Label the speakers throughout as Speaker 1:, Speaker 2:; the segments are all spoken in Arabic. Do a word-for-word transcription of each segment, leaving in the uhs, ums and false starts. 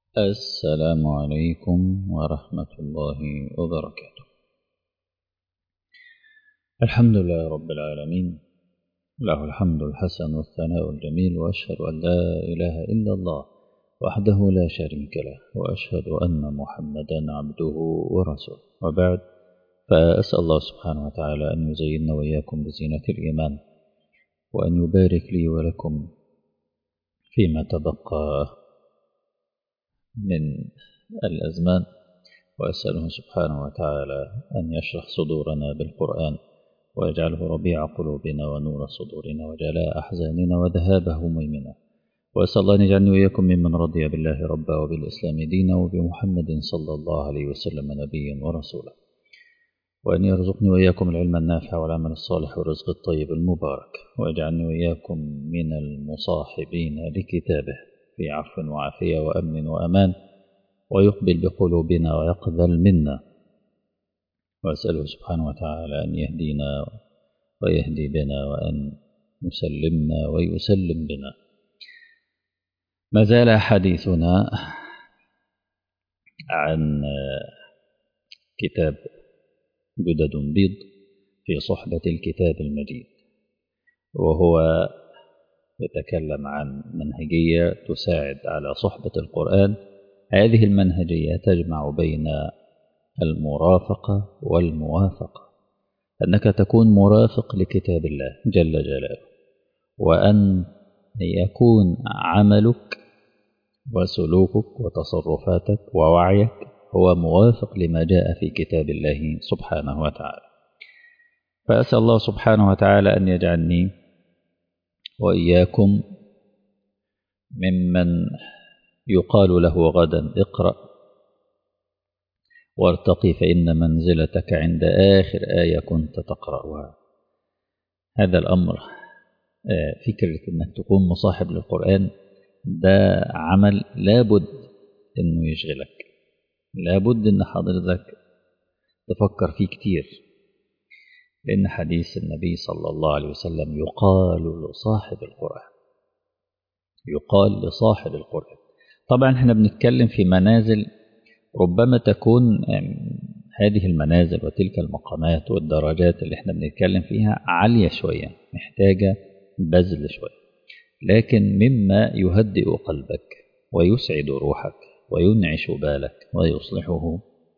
Speaker 1: السلام عليكم ورحمة الله وبركاته. الحمد لله رب العالمين، له الحمد الحسن والثناء الجميل، وأشهد أن لا إله إلا الله وحده لا شريك له، وأشهد أن محمدا عبده ورسوله، وبعد، فأسأل الله سبحانه وتعالى أن يزيننا وإياكم بزينة الإيمان، وأن يبارك لي ولكم فيما تبقى من الأزمان، وأسأله سبحانه وتعالى أن يشرح صدورنا بالقرآن، ويجعله ربيع قلوبنا ونور صدورنا وجلاء أحزاننا وذهاب همومنا، وأسأل الله أن يجعلني وإياكم ممن رضي بالله ربا وبالإسلام دينا وبمحمد صلى الله عليه وسلم نبيا ورسولا، وأن يرزقني وإياكم العلم النافع والعمل الصالح والرزق الطيب المبارك، ويجعلني وإياكم من المصاحبين لكتابه في عفو وعافية وأمن وأمان، ويقبل بقلوبنا ويقبل منا، وأسأله سبحانه وتعالى أن يهدينا ويهدي بنا، وأن يسلمنا ويسلم بنا. ما زال حديثنا عن كتاب جدد بيض في صحبة الكتاب المجيد، وهو يتكلم عن منهجية تساعد على صحبة القرآن. هذه المنهجية تجمع بين المرافقة والموافقة، أنك تكون مرافق لكتاب الله جل جلاله، وأن يكون عملك وسلوكك وتصرفاتك ووعيك هو موافق لما جاء في كتاب الله سبحانه وتعالى. فأسأل الله سبحانه وتعالى أن يجعلني وإياكم ممن يقال له غدا اقرأ وارتقي فإن منزلتك عند آخر آية كنت تقرأها. هذا الأمر، فكرة أنك تكون مصاحب للقرآن، ده عمل لابد أنه يشغلك، لابد أن حضرتك تفكر فيه كتير، لأن حديث النبي صلى الله عليه وسلم يقال لصاحب القرآن، يقال لصاحب القرآن. طبعا احنا بنتكلم في منازل ربما تكون هذه المنازل وتلك المقامات والدرجات اللي احنا بنتكلم فيها عالية شوية، محتاجة بذل شوية، لكن مما يهدئ قلبك ويسعد روحك وينعش بالك ويصلحه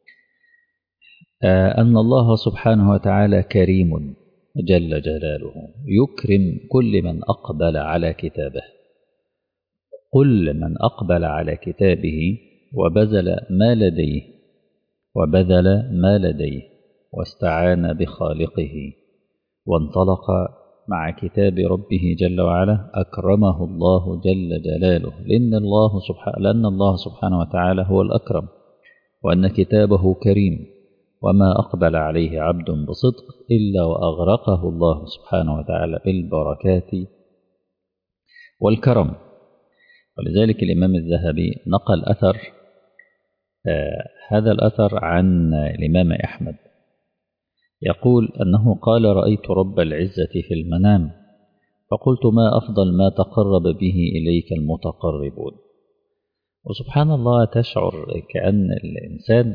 Speaker 1: أن الله سبحانه وتعالى كريم جل جلاله، يكرم كل من أقبل على كتابه، كل من أقبل على كتابه وبذل ما لديه وبذل ما لديه واستعان بخالقه وانطلق مع كتاب ربه جل وعلا، أكرمه الله جل جلاله، لأن الله سبحانه, لأن الله سبحانه وتعالى هو الأكرم، وأن كتابه كريم، وما أقبل عليه عبد بصدق إلا وأغرقه الله سبحانه وتعالى بالبركات والكرم. ولذلك الإمام الذهبي نقل أثر، آه هذا الأثر عن الإمام أحمد، يقول أنه قال: رأيت رب العزة في المنام، فقلت: ما أفضل ما تقرب به إليك المتقربون. وسبحان الله، تشعر كأن الإنسان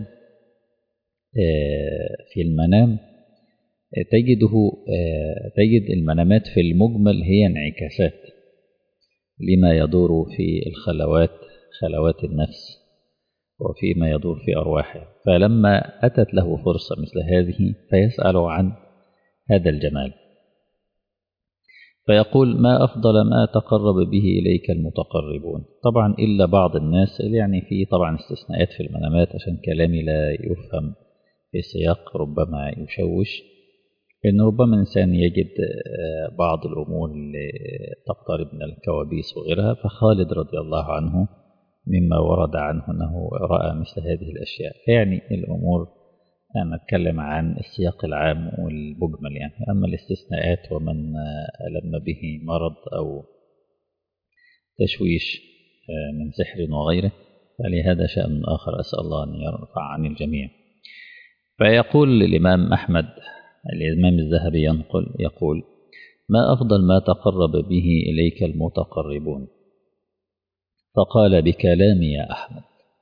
Speaker 1: آه في المنام تجده آه تجد المنامات في المجمل هي انعكاسات لما يدور في الخلوات، خلوات النفس، وفيما يدور في أرواحه. فلما أتت له فرصة مثل هذه فيسأل عن هذا الجمال، فيقول: ما أفضل ما تقرب به إليك المتقربون. طبعا إلا بعض الناس، يعني في طبعا استثناءات في المنامات عشان كلامي لا يفهم في سياق ربما يشوش، لأن ربما الإنسان يجد بعض الأمور اللي تقترب من الكوابيس وغيرها. فخالد رضي الله عنه مما ورد عنه أنه رأى مثل هذه الأشياء. يعني الأمور أنا أتكلم عن السياق العام والمجمل، يعني أما الاستثناءات ومن ألم به مرض أو تشويش من سحر وغيره فلهذا شأن آخر، أسأل الله أن يرفع عن الجميع. فيقول الإمام أحمد، الإمام الذهبي ينقل يقول: ما أفضل ما تقرب به إليك المتقربون؟ فقال: بكلامي يا أحمد.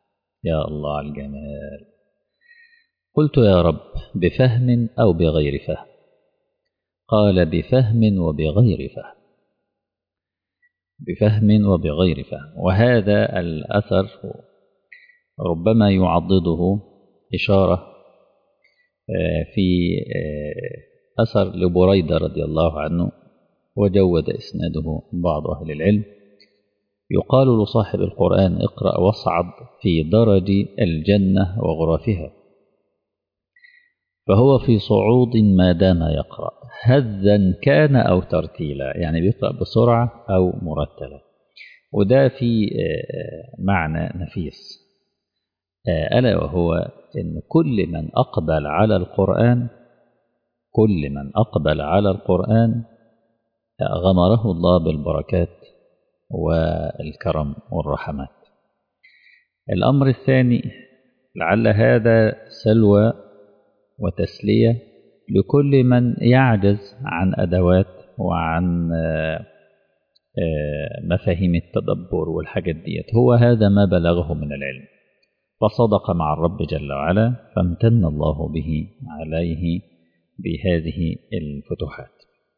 Speaker 1: يا الله على الجمال. قلت يا رب بفهم أو بغير فهم؟ قال بفهم وبغير فهم. بفهم وبغير فهم. وهذا الأثر ربما يعضده إشارة في أثر لبريدة رضي الله عنه، وجود إسناده بعض أهل العلم. يقال لصاحب القرآن اقرأ واصعد في درج الجنة وغرفها، فهو في صعود ما دام يقرأ هذا كان أو ترتيلا، يعني بيقرأ بسرعة أو مرتلا. وده في معنى نفيس، ألا وهو إن كل من أقبل على القرآن كل من أقبل على القرآن غمره الله بالبركات والكرم والرحمات. الأمر الثاني، لعل هذا سلوى وتسلية لكل من يعجز عن أدوات وعن مفاهيم التدبر والحاجات ديت، هو هذا ما بلغه من العلم، فصدق مع الرب جل وعلا، فامتن الله به عليه بهذه الفتوحات.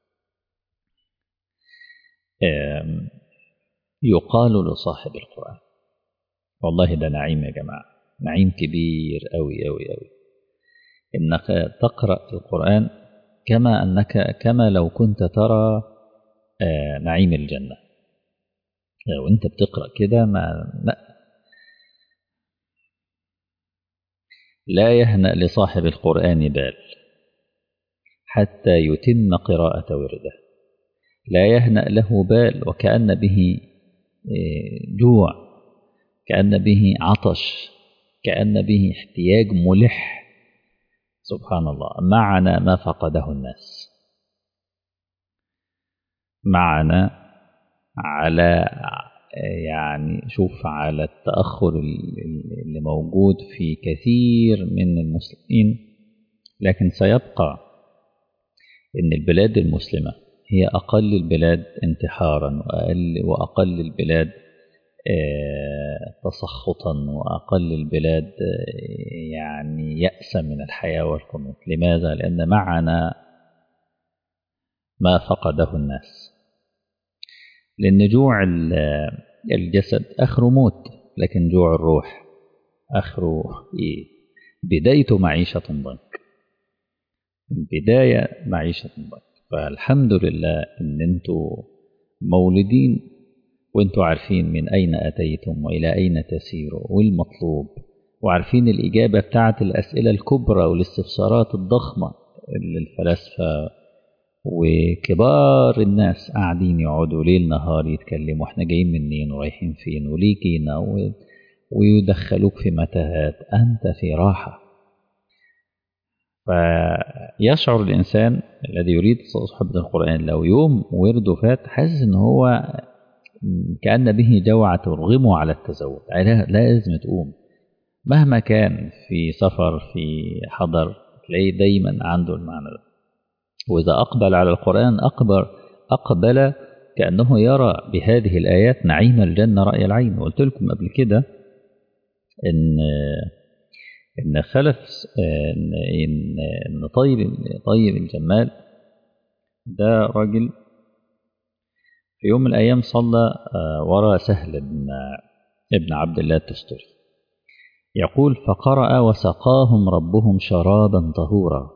Speaker 1: يقال لصاحب القرآن، والله ده نعيم يا جماعة، نعيم كبير أوي أوي أوي، إنك تقرأ القرآن كما أنك كما لو كنت ترى نعيم الجنة. لو أنت بتقرأ كده ما لا, لا يهنأ لصاحب القرآن بال حتى يتم قراءة ورده، لا يهنأ له بال وكأن به جوع، كأن به عطش، كأن به احتياج ملح. سبحان الله، معنا ما فقده الناس، معنا على يعني شوف على التأخر اللي موجود في كثير من المسلمين، لكن سيبقى إن البلاد المسلمة هي أقل البلاد انتحارا وأقل, وأقل البلاد تسخطا وأقل البلاد يعني يأسا من الحياة والقنوط. لماذا؟ لأن معنا ما فقده الناس. لأن جوع الجسد آخره موت، لكن جوع الروح آخره إيه؟ بدايته معيشة ضنك، البداية معيشة ضنك. فالحمد لله إن أنتوا مولدين وأنتوا عارفين من أين أتيتم وإلى أين تسيروا والمطلوب، وعارفين الإجابة بتاعت الأسئلة الكبرى والاستفسارات الضخمة اللي الفلاسفة وكبار الناس قاعدين يقعدوا ليل نهار يتكلموا احنا جايين منين ورايحين فين وليه جينا، ويدخلوك في متاهات. أنت في راحة. فيشعر الإنسان الذي يريد صحبة القرآن لو يوم ورده فات حاسس ان هو كأن به جوعة ترغمه على التزود، لازم تقوم مهما كان في سفر في حضر، تلاقيه دايما عنده المعنى ده. وإذا أقبل على القرآن أقبل, أقبل كأنه يرى بهذه الآيات نعيم الجنة رأي العين. وقلت لكم قبل كده إن إن خلف إن إن, إن طيب طيب الجمال ده راجل في يوم من الأيام صلى وراء سهل بن ابن عبد الله التستري، يقول فقرأ وسقاهم ربهم شرابا طهورا.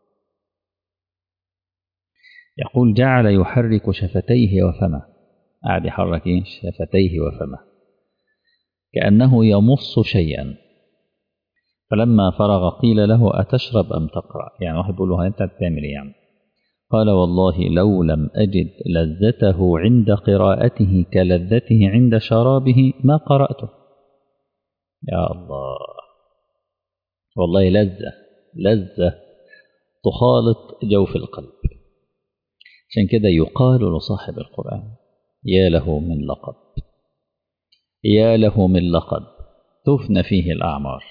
Speaker 1: يقول جعل يحرك شفتيه وفمه، قاعد يحرك شفتيه وفمه كأنه يمص شيئا. فلما فرغ قيل له أتشرب أم تقرأ؟ يعني واحد بيقول له أنت بتعمل إيه يعني؟ قال والله لو لم أجد لذته عند قراءته كلذته عند شرابه ما قرأته. يا الله، والله لذة لذة تخالط جوف القلب. عشان كده يقال لصاحب القرآن يا له من لقب، يا له من لقب تفنى فيه الأعمار.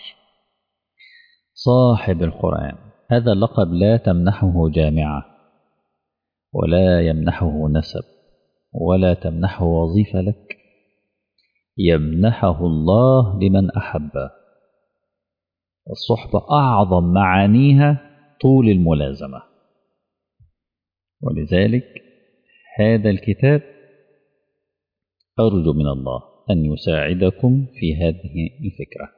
Speaker 1: صاحب القرآن هذا اللقب لا تمنحه جامعة ولا يمنحه نسب ولا تمنحه وظيفة لك، يمنحه الله لمن أحبه. الصحبة أعظم معانيها طول الملازمة. ولذلك هذا الكتاب أرجو من الله أن يساعدكم في هذه الفكرة،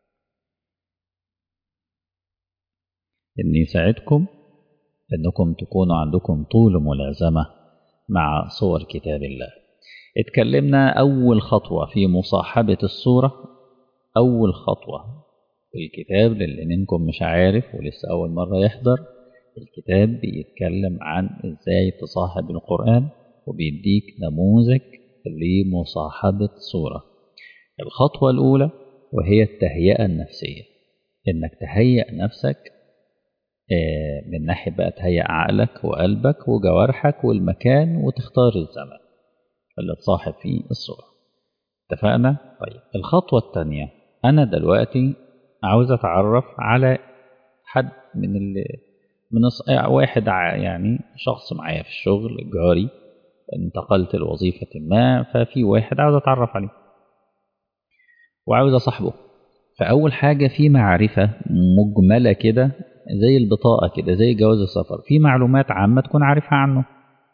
Speaker 1: أن يساعدكم أنكم تكونوا عندكم طول ملازمة مع صور كتاب الله. اتكلمنا أول خطوة في مصاحبة الصورة، أول خطوة في الكتاب للي منكم مش عارف ولسه أول مرة يحضر الكتاب، بيتكلم عن إزاي تصاحب القرآن وبيديك نموذج لمصاحبة صورة. الخطوة الأولى وهي التهيئة النفسية، إنك تهيئ نفسك من ناحية بقى تهيئ عقلك وقلبك وجوارحك والمكان، وتختار الزمن اللي تصاحب فيه الصورة. اتفقنا؟ طيب الخطوة الثانية، أنا دلوقتي عاوز أتعرف على حد من اللي من واحد يعني شخص معايا في الشغل جاري، انتقلت لوظيفة ما، ففي واحد عاوز أتعرف عليه وعاوز أصاحبه. فأول حاجة في معرفة مجملة كده زي البطاقة كده، زي جواز السفر، في معلومات عامة تكون عارفها عنه.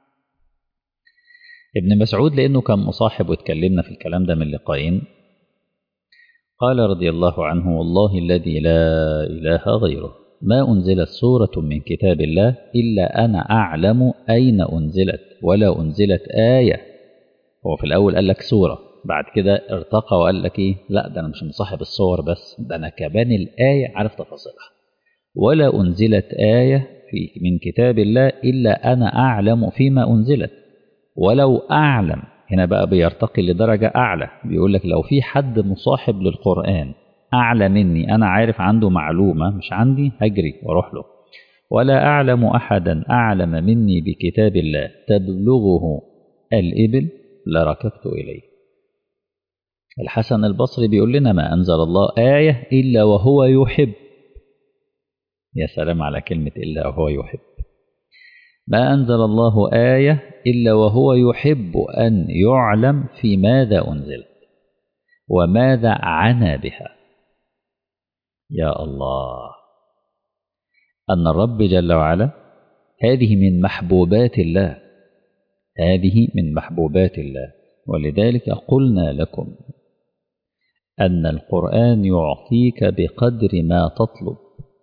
Speaker 1: ابن مسعود لأنه كان مصاحب واتكلمنا في الكلام ده من لقاءين، قال رضي الله عنه: والله الذي لا إله غيره ما أنزلت سورة من كتاب الله إلا أنا أعلم أين أنزلت ولا أنزلت آية. هو في الأول قال لك سورة، بعد كده ارتقى وقال لك إيه؟ لا ده أنا مش مصاحب الصور بس، ده أنا كمان الآية عارف تفاصيلها. ولا أنزلت آية في من كتاب الله إلا أنا أعلم فيما أنزلت ولو أعلم. هنا بقى بيرتقي لدرجة أعلى، بيقول لك لو في حد مصاحب للقرآن أعلى مني، أنا عارف عنده معلومة مش عندي، هجري واروح له. ولا أعلم أحدا أعلم مني بكتاب الله تبلغه الإبل لركبت إليه. الحسن البصري بيقول لنا: ما أنزل الله آية إلا وهو يحب. يا سلام على كلمة إلا وهو يحب. ما أنزل الله آية إلا وهو يحب أن يعلم في ماذا أنزلت وماذا عنا بها. يا الله، أن الرب جل وعلا هذه من محبوبات الله، هذه من محبوبات الله. ولذلك قلنا لكم أن القرآن يعطيك بقدر ما تطلب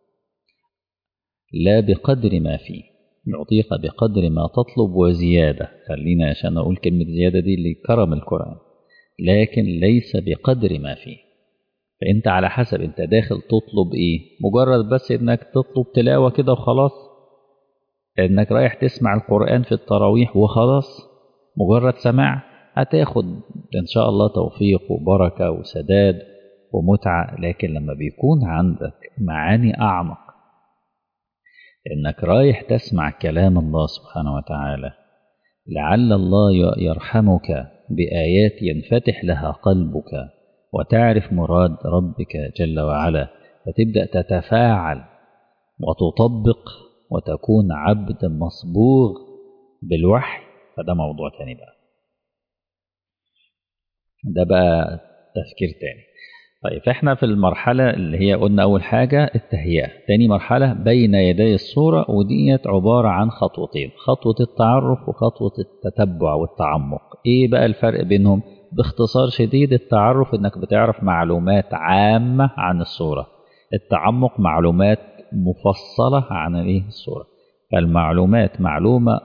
Speaker 1: لا بقدر ما فيه، يعطيك بقدر ما تطلب وزيادة. خلينا عشان أقول كلمة زيادة دي لكرم القرآن، لكن ليس بقدر ما فيه. فأنت على حسب أنت داخل تطلب إيه. مجرد بس إنك تطلب تلاوة كده وخلاص، إنك رايح تسمع القرآن في التراويح وخلاص، مجرد سماع، هتاخد إن شاء الله توفيق وبركة وسداد ومتعة. لكن لما بيكون عندك معاني أعمق، إنك رايح تسمع كلام الله سبحانه وتعالى، لعل الله يرحمك بآيات ينفتح لها قلبك وتعرف مراد ربك جل وعلا، فتبدأ تتفاعل وتطبق وتكون عبد مصبوغ بالوحي. فده موضوع تاني بقى، ده بقى تفكير تاني. طيب فإحنا في المرحلة اللي هي قلنا أول حاجة التهيئة، تاني مرحلة بين يدي الصورة، وديت عبارة عن خطوتين: خطوة التعرف وخطوة التتبع والتعمق. إيه بقى الفرق بينهم؟ باختصار شديد، التعرف إنك بتعرف معلومات عامة عن الصورة، التعمق معلومات مفصلة عن إيه الصورة. فالمعلومات معلومة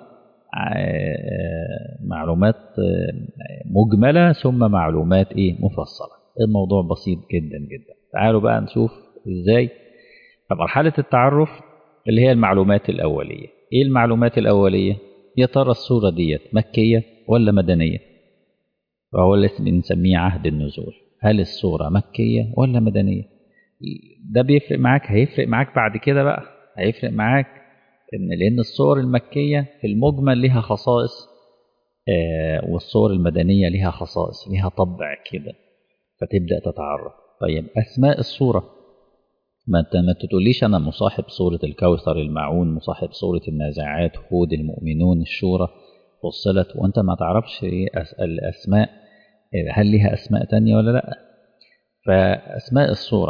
Speaker 1: معلومات مجملة ثم معلومات إيه مفصلة. الموضوع بسيط جدا جدا. تعالوا بقى نشوف إزاي. فمرحلة التعرف اللي هي المعلومات الأولية. إيه المعلومات الأولية؟ يا ترى الصورة ديت مكية ولا مدنية؟ وهو اللي بنسميه عهد النزول. هل الصورة مكية ولا مدنية؟ ده بيفرق معاك، هيفرق معاك بعد كده بقى، هيفرق معاك إن لأن الصور المكية في المجمل لها خصائص، آه والصور المدنية لها خصائص، لها طبع كده، فتبدأ تتعرف. طيب أسماء الصورة، ما انت ما تقوليش أنا مصاحب صورة الكوثر، الماعون، مصاحب صورة النازعات، هود، المؤمنون، الشورى، فصلت، وانت ما تعرفش الأسماء هل لها أسماء تانية ولا لا. فأسماء الصورة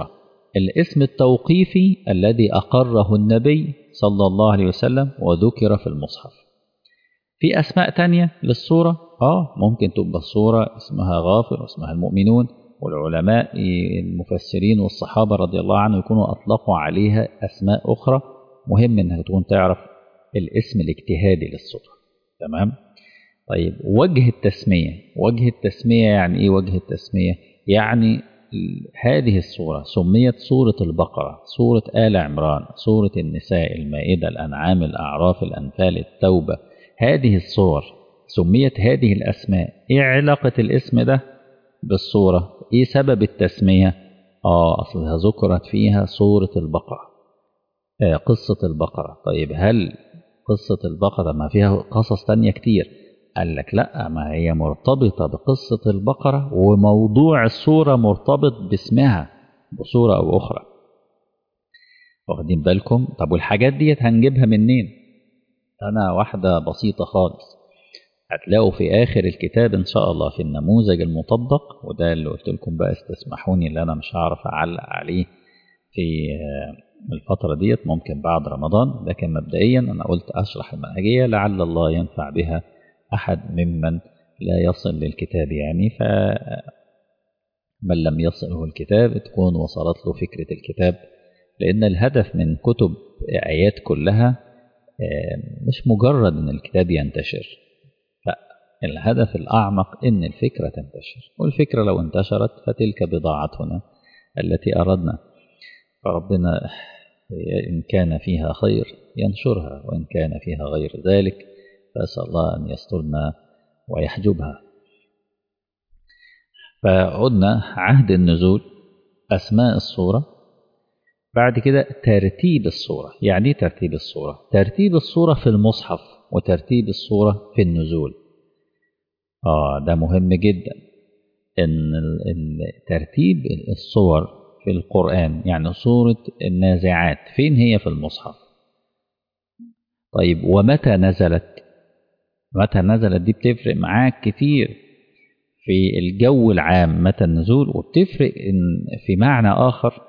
Speaker 1: الاسم التوقيفي الذي أقره النبي صلى الله عليه وسلم وذكر في المصحف. في أسماء تانية للسورة آه ممكن تبقى السورة اسمها غافر واسمها المؤمنون، والعلماء المفسرين والصحابة رضي الله عنهم يكونوا أطلقوا عليها أسماء أخرى. مهم إنك تكون تعرف الاسم الاجتهادي للسورة. تمام. طيب وجه التسمية، وجه التسمية يعني إيه وجه التسمية؟ يعني هذه السورة سميت سورة البقرة، سورة آل عمران، سورة النساء، المائدة، الأنعام، الأعراف، الأنفال، التوبة. هذه الصور سميت هذه الأسماء. إيه علاقة الاسم ده بالصورة؟ إيه سبب التسمية؟ آه أصلها ذكرت فيها سورة البقرة، آه قصة البقرة. طيب هل قصة البقرة ما فيها قصص تانية كتير؟ قال لك لا، ما هي مرتبطة بقصة البقرة وموضوع السورة مرتبط باسمها بصورة أو أخرى. واخدين بالكم؟ طب والحاجات ديت هنجيبها منين؟ أنا واحدة بسيطة خالص، هتلاقوا في آخر الكتاب إن شاء الله في النموذج المطبق، وده اللي قلت لكم بقى استسمحوني اللي أنا مش هعرف أعلق عليه في الفترة ديت، ممكن بعد رمضان، لكن مبدئيا أنا قلت أشرح المنهجية لعل الله ينفع بها أحد ممن لا يصل للكتاب، يعني فمن لم يصله الكتاب تكون وصلت له فكرة الكتاب. لأن الهدف من كتب آيات كلها مش مجرد أن الكتاب ينتشر، لا، الهدف الأعمق أن الفكرة تنتشر، والفكرة لو انتشرت فتلك بضاعتنا التي أردنا. فربنا إن كان فيها خير ينشرها، وإن كان فيها غير ذلك فأسأل الله أن يسترنا ويحجبها. فعدنا عهد النزول، أسماء الصورة، بعد كده ترتيب الصورة. يعني ترتيب الصورة؟ ترتيب الصورة في المصحف وترتيب الصورة في النزول. آه ده مهم جدا، إن ترتيب الصور في القرآن. يعني سورة النازعات فين هي في المصحف؟ طيب ومتى نزلت؟ متى نزلت دي بتفرق معاك كتير في الجو العام متى النزول، وبتفرق إن في معنى آخر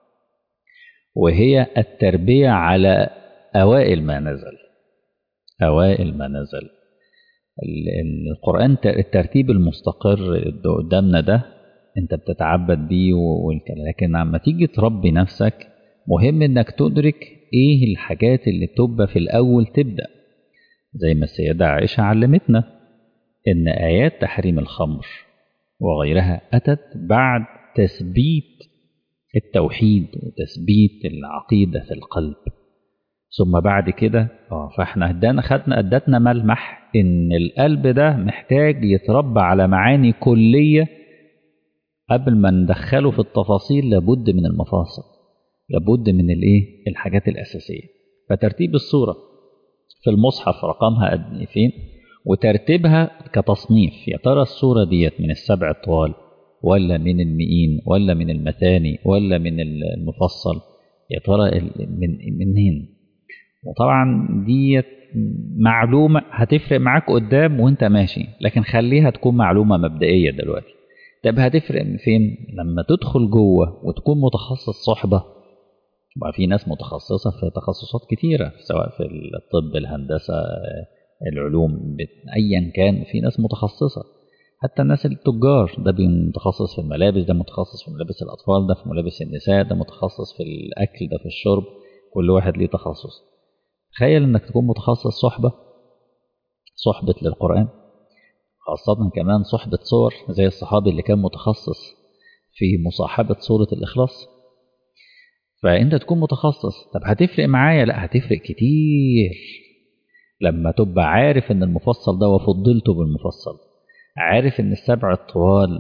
Speaker 1: وهي التربية على أوائل ما نزل. أوائل ما نزل القرآن، الترتيب المستقر قدامنا ده انت بتتعبد بيه والكلام، لكن لما تيجي تربي نفسك مهم انك تدرك ايه الحاجات اللي تبقى في الاول تبدأ. زي ما السيدة عائشة علمتنا ان ايات تحريم الخمر وغيرها اتت بعد تثبيت التوحيد وتثبيت العقيدة في القلب. ثم بعد كده اه فاحنا ادانا خدنا ادتنا ملمح ان القلب ده محتاج يتربى على معاني كلية. قبل ما ندخله في التفاصيل لابد من المفاصل، لابد من الايه الحاجات الاساسيه. فترتيب الصوره في المصحف رقمها قد فين، وترتيبها كتصنيف. يا ترى الصوره ديت من السبع الطوال ولا من المئين ولا من المثاني ولا من المفصل؟ يا ترى من منين؟ وطبعا ديت معلومه هتفرق معاك قدام وانت ماشي، لكن خليها تكون معلومه مبدئيه دلوقتي. طب هتفرق فين؟ لما تدخل جوه وتكون متخصص صحبة. بقى في ناس متخصصة في تخصصات كتيرة، سواء في الطب، الهندسة، العلوم، أيا كان، في ناس متخصصة. حتى الناس التجار، ده متخصص في الملابس، ده متخصص في ملابس الأطفال، ده في ملابس النساء، ده متخصص في الأكل، ده في الشرب. كل واحد ليه تخصص. تخيل إنك تكون متخصص صحبة، صحبة للقرآن، خاصة كمان صحبة صور زي الصحابي اللي كان متخصص في مصاحبة سورة الإخلاص. فأنت تكون متخصص. طب هتفرق معايا؟ لا، هتفرق كتير. لما تبقى عارف ان المفصل ده وفضلته بالمفصل، عارف ان السبع الطوال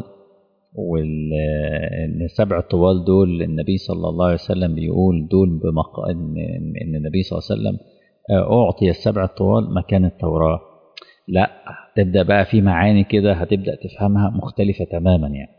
Speaker 1: وان السبع الطوال دول النبي صلى الله عليه وسلم بيقول دول بمق... ان النبي صلى الله عليه وسلم أعطي السبع الطوال مكان التوراة. لا، تبدأ بقى في معاني كده هتبدأ تفهمها مختلفة تماما يعني.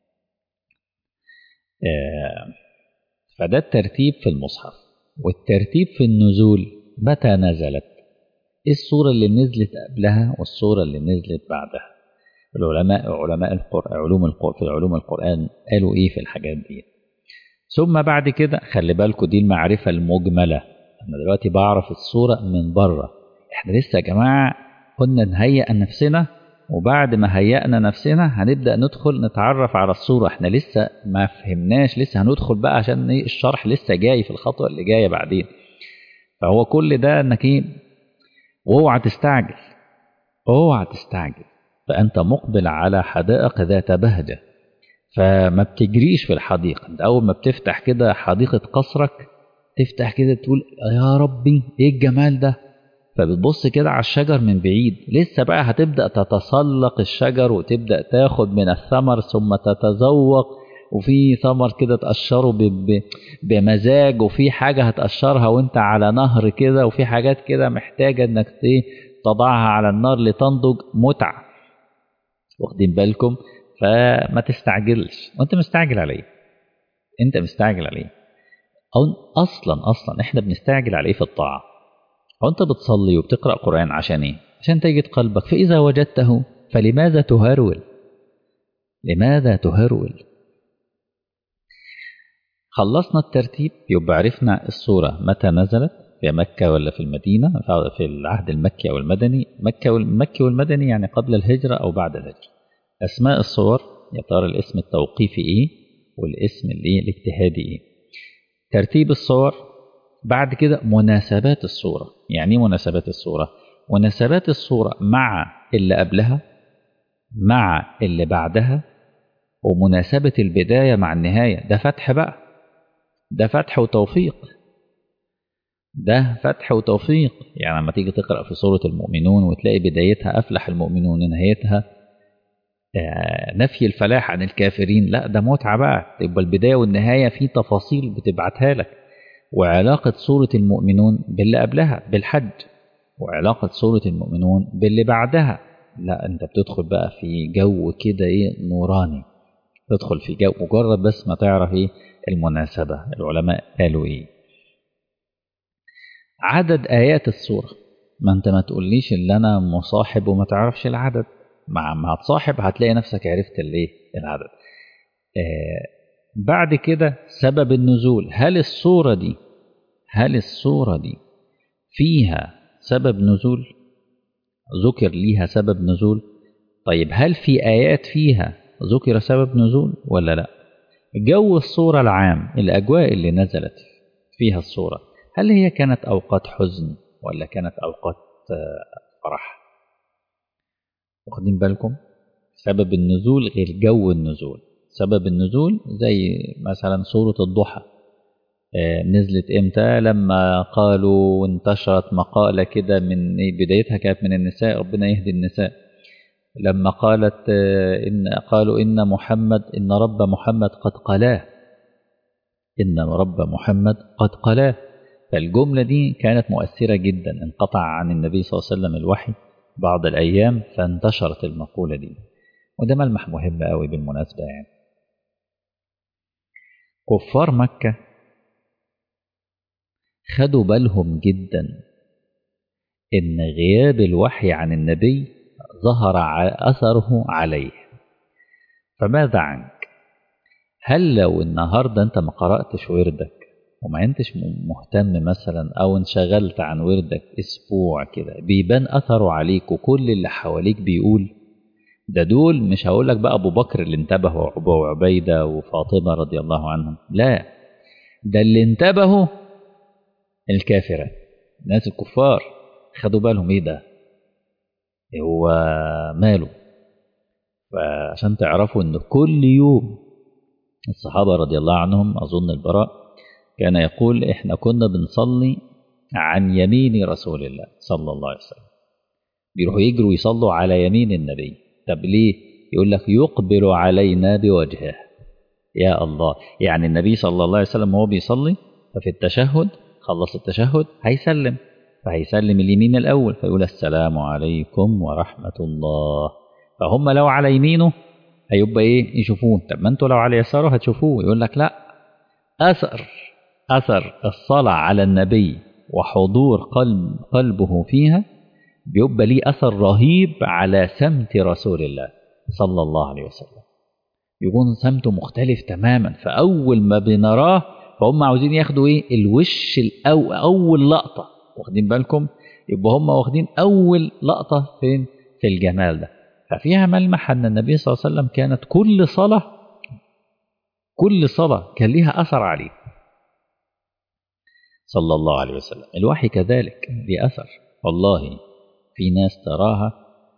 Speaker 1: آه فده الترتيب في المصحف. والترتيب في النزول، متى نزلت؟ ايه الصورة اللي نزلت قبلها والصورة اللي نزلت بعدها؟ العلماء علماء القرآن علوم القرآن في علوم القرآن قالوا ايه في الحاجات دي؟ ثم بعد كده خلي بالكوا دي المعرفة المجملة. أنا دلوقتي بعرف الصورة من بره. إحنا لسه يا جماعة كنا نهيئ نفسنا، وبعد ما هيئنا نفسنا هنبدأ ندخل نتعرف على الصورة. إحنا لسه ما فهمناش، لسه هندخل بقى عشان إيه الشرح لسه جاي في الخطوة اللي جاية بعدين. فهو كل ده إنك إيه، واوعى تستعجل، اوعى تستعجل. فأنت مقبل على حدائق ذات بهجة، فما بتجريش في الحديقة. انت أول ما بتفتح كده حديقة قصرك تفتح كده تقول يا ربي إيه الجمال ده، فبتبص كده على الشجر من بعيد. لسه بقى هتبدأ تتسلق الشجر وتبدأ تاخد من الثمر ثم تتذوق، وفي ثمر كده تقشره ب- ب- بمزاج، وفي حاجة هتقشرها وانت على نهر كده، وفي حاجات كده محتاجة انك ت- تضعها على النار لتنضج. متعة، واخدين بالكم؟ فما تستعجلش. وانت مستعجل عليه؟ انت مستعجل عليه؟ او اصلا اصلا احنا بنستعجل عليه في الطاعة. هو أنت بتصلي وبتقرأ قرآن عشان إيه؟ عشان تجد قلبك، فإذا وجدته فلماذا تهرول؟ لماذا تهرول؟ خلصنا الترتيب، يبقى عرفنا السورة متى نزلت، في مكة ولا في المدينة، في العهد المكي أو المدني. مكة والمكي والمدني يعني قبل الهجرة أو بعد الهجرة. أسماء الصور، يا ترى الاسم التوقيفي إيه والاسم الإيه الاجتهادي إيه. ترتيب الصور، بعد كده مناسبات الصورة. يعني ايه مناسبات الصورة؟ مناسبات الصورة مع اللي قبلها، مع اللي بعدها، ومناسبة البداية مع النهاية. ده فتح بقى، ده فتح وتوفيق، ده فتح وتوفيق. يعني لما تيجي تقرأ في سورة المؤمنون وتلاقي بدايتها أفلح المؤمنون ونهايتها آه نفي الفلاح عن الكافرين، لا ده متعة بقى. يبقى البداية والنهاية في تفاصيل بتبعتها لك. وعلاقة سورة المؤمنون باللي قبلها بالحج، وعلاقة سورة المؤمنون باللي بعدها. لا انت بتدخل بقى في جو كده ايه نوراني، تدخل في جو مجرد بس ما تعرف ايه المناسبة. العلماء قالوا ايه عدد آيات السورة؟ ما انت ما تقوليش اللي انا مصاحب وما تعرفش العدد. مع ما هتصاحب هتلاقي نفسك عرفت الايه العدد. آه بعد كده سبب النزول. هل السورة دي هل السورة دي فيها سبب نزول؟ ذكر ليها سبب نزول؟ طيب هل في آيات فيها ذكر سبب نزول ولا لا؟ جو الصورة العام، الأجواء اللي نزلت فيها الصورة، هل هي كانت أوقات حزن ولا كانت أوقات فرح؟ واخدين بالكم؟ سبب النزول غير جو النزول. سبب النزول زي مثلا سورة الضحى، نزلت امتى؟ لما قالوا انتشرت مقالة كده من بدايتها كانت من النساء، ربنا يهدي النساء، لما قالت إن قالوا إن محمد إن رب محمد قد قلاه، إن رب محمد قد قلاه. فالجملة دي كانت مؤثرة جدا. انقطع عن النبي صلى الله عليه وسلم الوحي بعض الأيام فانتشرت المقولة دي. وده ملمح مهم قوي بالمناسبة. يعني كفار مكة خدوا بالهم جدا إن غياب الوحي عن النبي ظهر أثره عليه. فماذا عنك؟ هل لو النهاردة أنت ما قرأتش وردك وما أنتش مهتم مثلا أو انشغلت عن وردك أسبوع كده، بيبان أثره عليك وكل اللي حواليك بيقول ده دول، مش هقولك بقى أبو بكر اللي انتبه وأبو عبيدة وفاطمة رضي الله عنهم، لا ده اللي انتبهوا الكافرة، الناس الكفار خدوا بالهم إيه ده، هو ماله. فعشان تعرفوا إن كل يوم الصحابة رضي الله عنهم، أظن البراء كان يقول إحنا كنا بنصلي عن يمين رسول الله صلى الله عليه وسلم، بيروحوا يجروا يصلوا على يمين النبي. طب ليه؟ يقول لك يقبل علينا بوجهه. يا الله، يعني النبي صلى الله عليه وسلم وهو بيصلي ففي التشهد خلص التشهد هيسلم، فهيسلم اليمين الأول فيقول السلام عليكم ورحمة الله. فهم لو على يمينه هيبقى ايه يشوفوه. طب ما انتوا لو على يساره هتشوفوه. يقول لك لا، اثر اثر الصلاه على النبي وحضور قلب قلبه فيها بيبقى ليه اثر رهيب على سمت رسول الله صلى الله عليه وسلم. يكون سمته مختلف تماما، فأول ما بنراه فهم عاوزين ياخدوا إيه الوش الأو أول لقطة، واخدين بالكم؟ يبقى هم واخدين أول لقطة فين؟ في الجمال ده. ففيها ملمح أن النبي صلى الله عليه وسلم كانت كل صلاة كل صلاة كان ليها أثر عليه صلى الله عليه وسلم. الوحي كذلك ليه أثر والله. في ناس تراها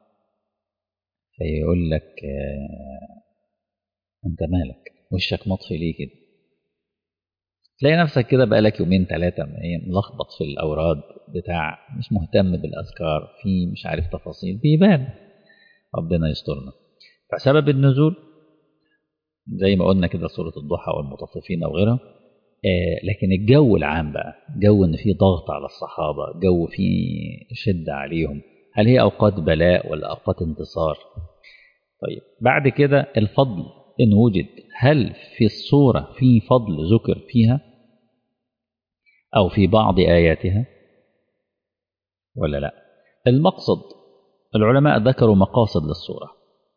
Speaker 1: فيقول لك آه أنت مالك وشك مطفي ليه كده؟ تلاقي نفسك كده بقالك يومين ثلاثة ملخبط في الأوراد بتاع، مش مهتم بالأذكار، في مش عارف تفاصيل بيبان. ربنا يسترنا. فسبب النزول زي ما قلنا كده سورة الضحى والمطففين أو غيرها. آه لكن الجو العام بقى جو إن في ضغط على الصحابة، جو في شدة عليهم. هل هي أوقات بلاء ولا أوقات انتصار؟ طيب بعد كده الفضل إن وجد، هل في الصورة في فضل ذكر فيها أو في بعض آياتها ولا لا؟ المقصد العلماء ذكروا مقاصد للصورة.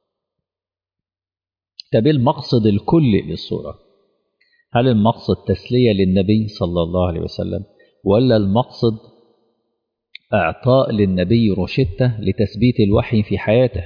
Speaker 1: طب المقصد الكلي للصورة، هل المقصد تسلية للنبي صلى الله عليه وسلم ولا المقصد إعطاء للنبي روشتة لتثبيت الوحي في حياته؟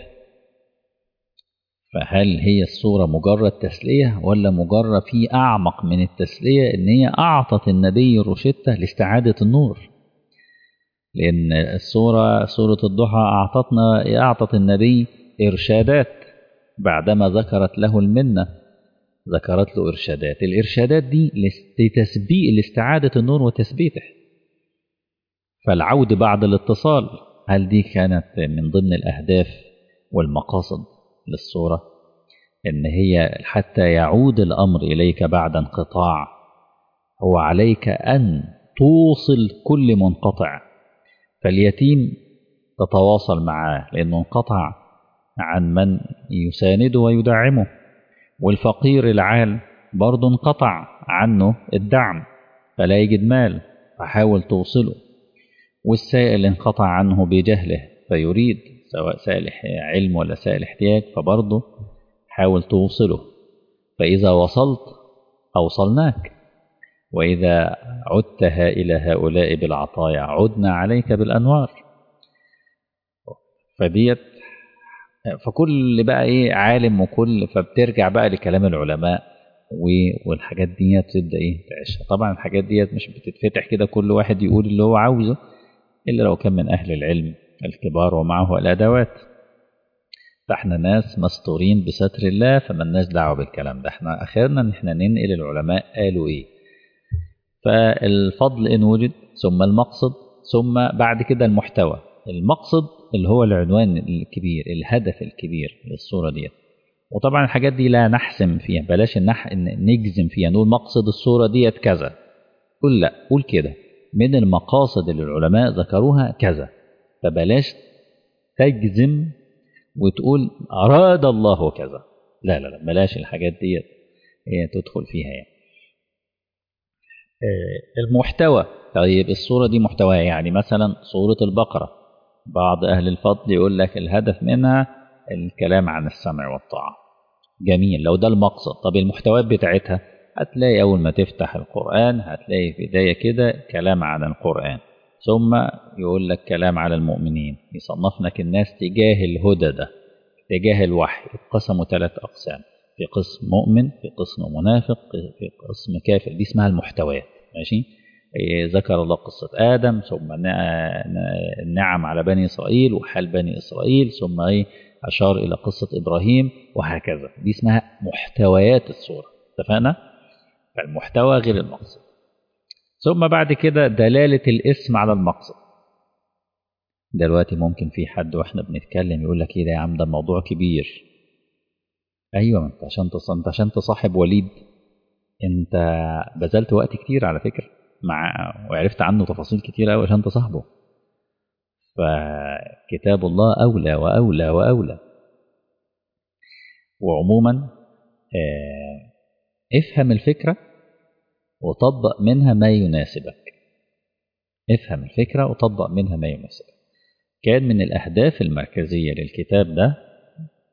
Speaker 1: فهل هي الصورة مجرد تسلية ولا مجرد في أعمق من التسلية إن هي أعطت النبي روشتة لاستعادة النور؟ لأن الصورة سورة الضحى أعطتنا أعطت النبي إرشادات بعدما ذكرت له المنة، ذكرت له إرشادات. الإرشادات دي لتثبيت لاستعادة النور وتثبيته. فالعود بعد الاتصال هل دي كانت من ضمن الأهداف والمقاصد للصورة؟ إن هي حتى يعود الأمر إليك بعد انقطاع، هو عليك أن توصل كل منقطع. فاليتيم تتواصل معاه لأنه انقطع عن من يسانده ويدعمه، والفقير العال برضه انقطع عنه الدعم فلا يجد مال فحاول توصله، والسائل انقطع عنه بجهله فيريد سواء سائل علم ولا سائل احتياج فبرضه حاول توصله. فإذا وصلت أوصلناك، وإذا عدت إلى هؤلاء بالعطايا عدنا عليك بالأنوار. فديت فكل بقى إيه عالم وكل فبترجع بقى لكلام العلماء والحاجات دي تبدأ إيه تعيشها. طبعا الحاجات دي مش بتتفتح كده كل واحد يقول اللي هو عاوزه إلا لو كان من أهل العلم الكبار ومعه الأدوات. فإحنا ناس مستورين بستر الله فملناش دعوة بالكلام ده، إحنا آخرنا إن إحنا ننقل العلماء قالوا إيه. فالفضل إن وجد، ثم المقصد، ثم بعد كده المحتوى. المقصد اللي هو العنوان الكبير، الهدف الكبير للصورة دي. وطبعا الحاجات دي لا نحسم فيها، بلاش النح... نجزم فيها نقول مقصد الصورة دي كذا، قل لا قول كده من المقاصد اللي العلماء ذكروها كذا، فبلاش تجزم وتقول أراد الله كذا. لا لا لا بلاش الحاجات دي هي تدخل فيها يعني. المحتوى، طيب الصورة دي محتوى يعني مثلا سورة البقرة بعض أهل الفضل يقول لك الهدف منها الكلام عن السمع والطاعة. جميل لو ده المقصد. طب المحتويات بتاعتها هتلاقي أول ما تفتح القرآن هتلاقي في بداية كده كلام عن القرآن، ثم يقول لك كلام على المؤمنين، يصنف لك الناس تجاه الهدى ده تجاه الوحي. قسموا ثلاث أقسام، في قسم مؤمن، في قسم منافق، في قسم كافر. دي اسمها المحتويات. ماشي. ذكر الله قصة آدم، ثم النعم على بني إسرائيل وحال بني إسرائيل، ثم ايه أشار إلى قصة إبراهيم وهكذا. دي اسمها محتويات الصورة. اتفقنا؟ فالمحتوى غير المقصد. ثم بعد كده دلالة الاسم على المقصد. دلوقتي ممكن في حد واحنا بنتكلم يقول لك ايه ده يا عم ده الموضوع كبير. ايوه انت عشان انت عشان تصاحب وليد انت بذلت وقت كتير على فكرة مع وعرفت عنه تفاصيل كتير قوي عشان تصاحبه. فكتاب الله أولى وأولى وأولى. وعموما اه افهم الفكرة وطبق منها ما يناسبك. افهم الفكرة وطبق منها ما يناسبك. كان من الأهداف المركزية للكتاب ده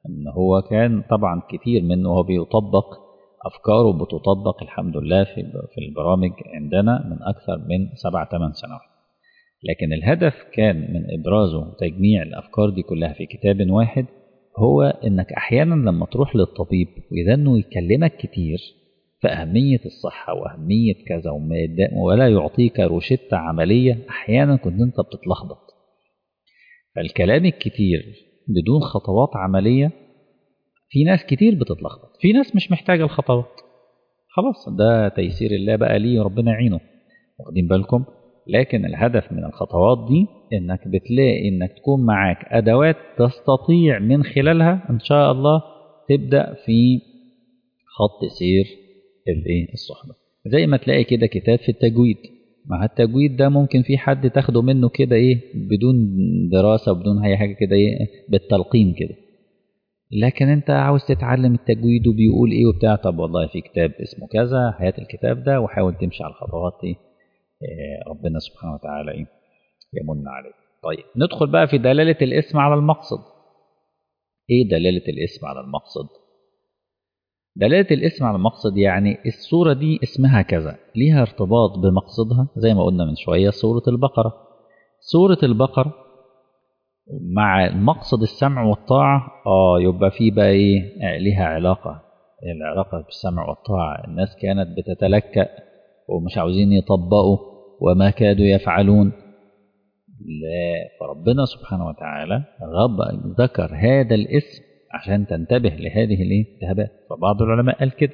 Speaker 1: إن هو كان طبعا كتير منه هو بيطبق أفكاره بتطبق الحمد لله في في البرامج عندنا من أكثر من سبع ثمان سنوات. لكن الهدف كان من إبرازه وتجميع الأفكار دي كلها في كتاب واحد، هو إنك أحيانا لما تروح للطبيب وإذا إنه يكلمك كتير في أهمية الصحة وأهمية كذا ولا يعطيك روشتة عملية، أحيانا كنت أنت بتتلخبط. فالكلام الكتير بدون خطوات عملية، في ناس كتير بتتلخبط، في ناس مش محتاجة الخطوات، خلاص ده تيسير الله بقى ليه ربنا يعينه، واخدين بالكم. لكن الهدف من الخطوات دي انك بتلاقي انك تكون معاك ادوات تستطيع من خلالها ان شاء الله تبدأ في خط سير الايه الصحبة. زي ما تلاقي كده كتاب في التجويد، مع التجويد ده ممكن في حد تاخده منه كده ايه بدون دراسة وبدون اي حاجة كده ايه بالتلقين كده، لكن انت عاوز تتعلم التجويد وبيقول ايه وبتاع، طب والله في كتاب اسمه كذا، هات الكتاب ده وحاول تمشي على الخطوات ايه ربنا سبحانه وتعالى ايه يمن عليك. طيب ندخل بقى في دلالة الاسم على المقصد. ايه دلالة الاسم على المقصد؟ دلالة الاسم على المقصد يعني السورة دي اسمها كذا ليها ارتباط بمقصدها، زي ما قلنا من شوية سورة البقرة. سورة البقرة مع مقصد السمع والطاعة اه يبقى في بقى ايه ليها علاقة، العلاقة بالسمع والطاعة. الناس كانت بتتلكأ ومش عاوزين يطبقوا وما كادوا يفعلون، لا، فربنا سبحانه وتعالى غب ذكر هذا الاسم عشان تنتبه لهذه الالتهابات. فبعض العلماء قال كده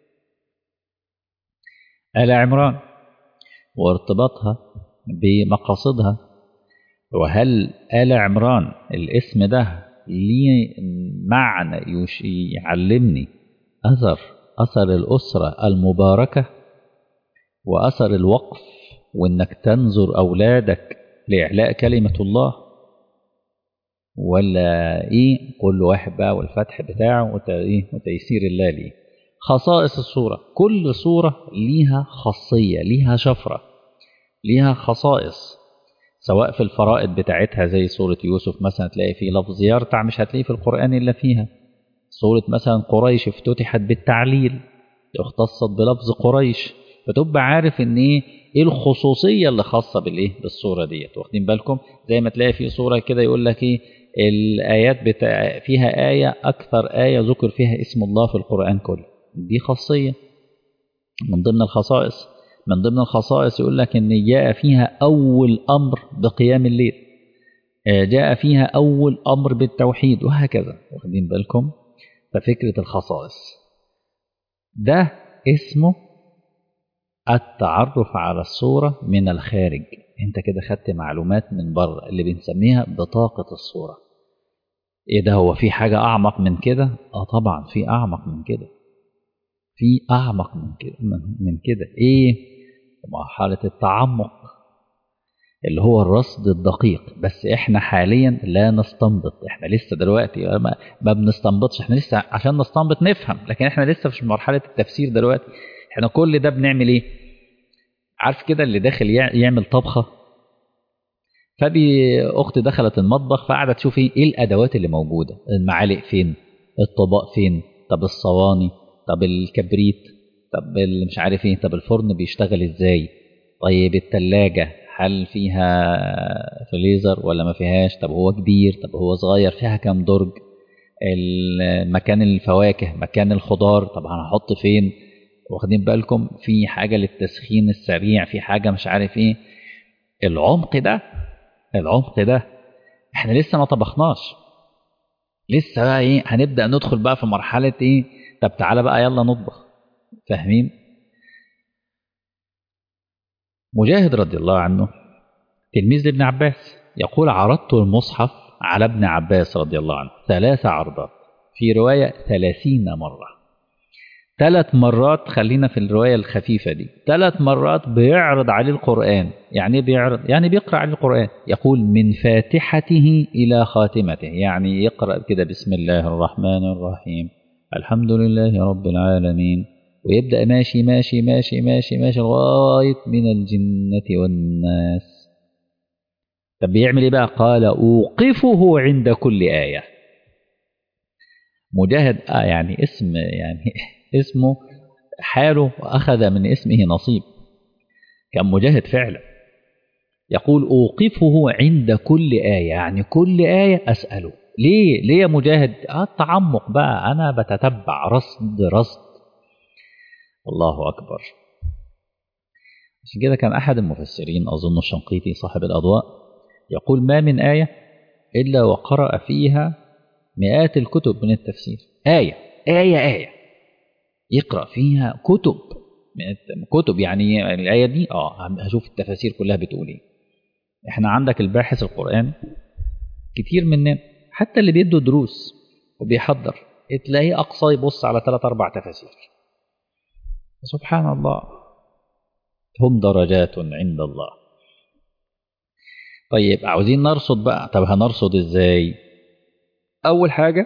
Speaker 1: آل عمران وارتباطها بمقاصدها. وهل آل عمران الاسم ده ليه معنى يعلمني أثر أثر الأسرة المباركة وأثر الوقف، وإنك تنظر أولادك لإعلاء كلمة الله، ولا إيه؟ كل واحد بقى والفتح بتاعه وتيسير الله ليه. خصائص الصورة، كل صورة ليها خاصية، ليها شفرة، ليها خصائص، سواء في الفرائض بتاعتها زي سورة يوسف مثلا تلاقي فيه لفظ يرتع مش هتلاقيه في القرآن إلا فيها. سورة مثلا قريش افتتحت بالتعليل، اختصت بلفظ قريش، فتبقى عارف ان ايه ايه الخصوصيه اللي خاصه بالايه بالصوره ديت، واخدين بالكم. زي ما تلاقي في صوره كده يقول لك ايه الايات بتاع فيها ايه اكثر ايه ذكر فيها اسم الله في القران كله، دي خاصيه من ضمن الخصائص. من ضمن الخصائص يقول لك ان جاء فيها اول امر بقيام الليل، جاء فيها اول امر بالتوحيد، وهكذا، واخدين بالكم. ففكره الخصائص ده اسمه التعرف على الصورة من الخارج. انت كده خدت معلومات من بره اللي بنسميها بطاقة الصورة. ايه ده، هو في حاجة اعمق من كده؟ اه طبعا في اعمق من كده، في اعمق من كده من كده ايه؟ مرحلة التعمق اللي هو الرصد الدقيق. بس احنا حاليا لا نستنبط، احنا لسه دلوقتي ما, ما بنستنبطش، احنا لسه عشان نستنبط نفهم، لكن احنا لسه في مرحلة التفسير دلوقتي. احنا كل ده بنعمل ايه؟ عارف كده اللي داخل يعمل طبخة، فبي اختي دخلت المطبخ فقعدت تشوف ايه إيه الادوات اللي موجودة، المعالق فين، الطباق فين، طب الصواني، طب الكبريت، طب مش عارف ايه، طب الفرن بيشتغل ازاي، طيب التلاجة هل فيها فريزر ولا ما فيهاش، طب هو كبير طب هو صغير، فيها كام درج، مكان الفواكه مكان الخضار طب هنحط فين، واخدين بالكم، في حاجة للتسخين السريع، في حاجة مش عارف ايه. العمق ده العمق ده احنا لسه ما طبخناش، لسه بقى ايه هنبدأ ندخل بقى في مرحلة ايه، طب تعالى بقى يلا نطبخ، فاهمين. مجاهد رضي الله عنه تلميذ لابن عباس يقول عرضت المصحف على ابن عباس رضي الله عنه ثلاث عرضات، في رواية ثلاثين مرة. ثلاث مرات، خلينا في الرواية الخفيفة دي، ثلاث مرات بيعرض عليه القرآن. يعني بيعرض يعني بيقرأ عليه القرآن، يقول من فاتحته إلى خاتمته، يعني يقرأ كده بسم الله الرحمن الرحيم الحمد لله رب العالمين، ويبدأ ماشي ماشي ماشي ماشي ماشي لغاية من الجنة والناس. طب بيعمل ايه بقى؟ قال أوقفه عند كل آية. مجاهد آه يعني اسم يعني اسمه حاله أخذ من اسمه نصيب، كان مجاهد فعلا. يقول أوقفه عند كل آية، يعني كل آية أسأله ليه ليه يا مجاهد؟ آه التعمق بقى، أنا بتتبع رصد رصد. الله أكبر. عشان كده كان أحد المفسرين أظن الشنقيطي صاحب الأضواء يقول ما من آية إلا وقرأ فيها مئات الكتب من التفسير. آية آية آية يقرأ فيها كتب من كتب، يعني الآية دي آه هشوف التفاسير كلها بتقول إيه. إحنا عندك الباحث القرآن كتير مننا حتى اللي بيدوا دروس وبيحضر تلاقيه أقصى يبص على ثلاث أربع تفاسير. سبحان الله، هم درجات عند الله. طيب عاوزين نرصد بقى، طب هنرصد ازاي؟ أول حاجة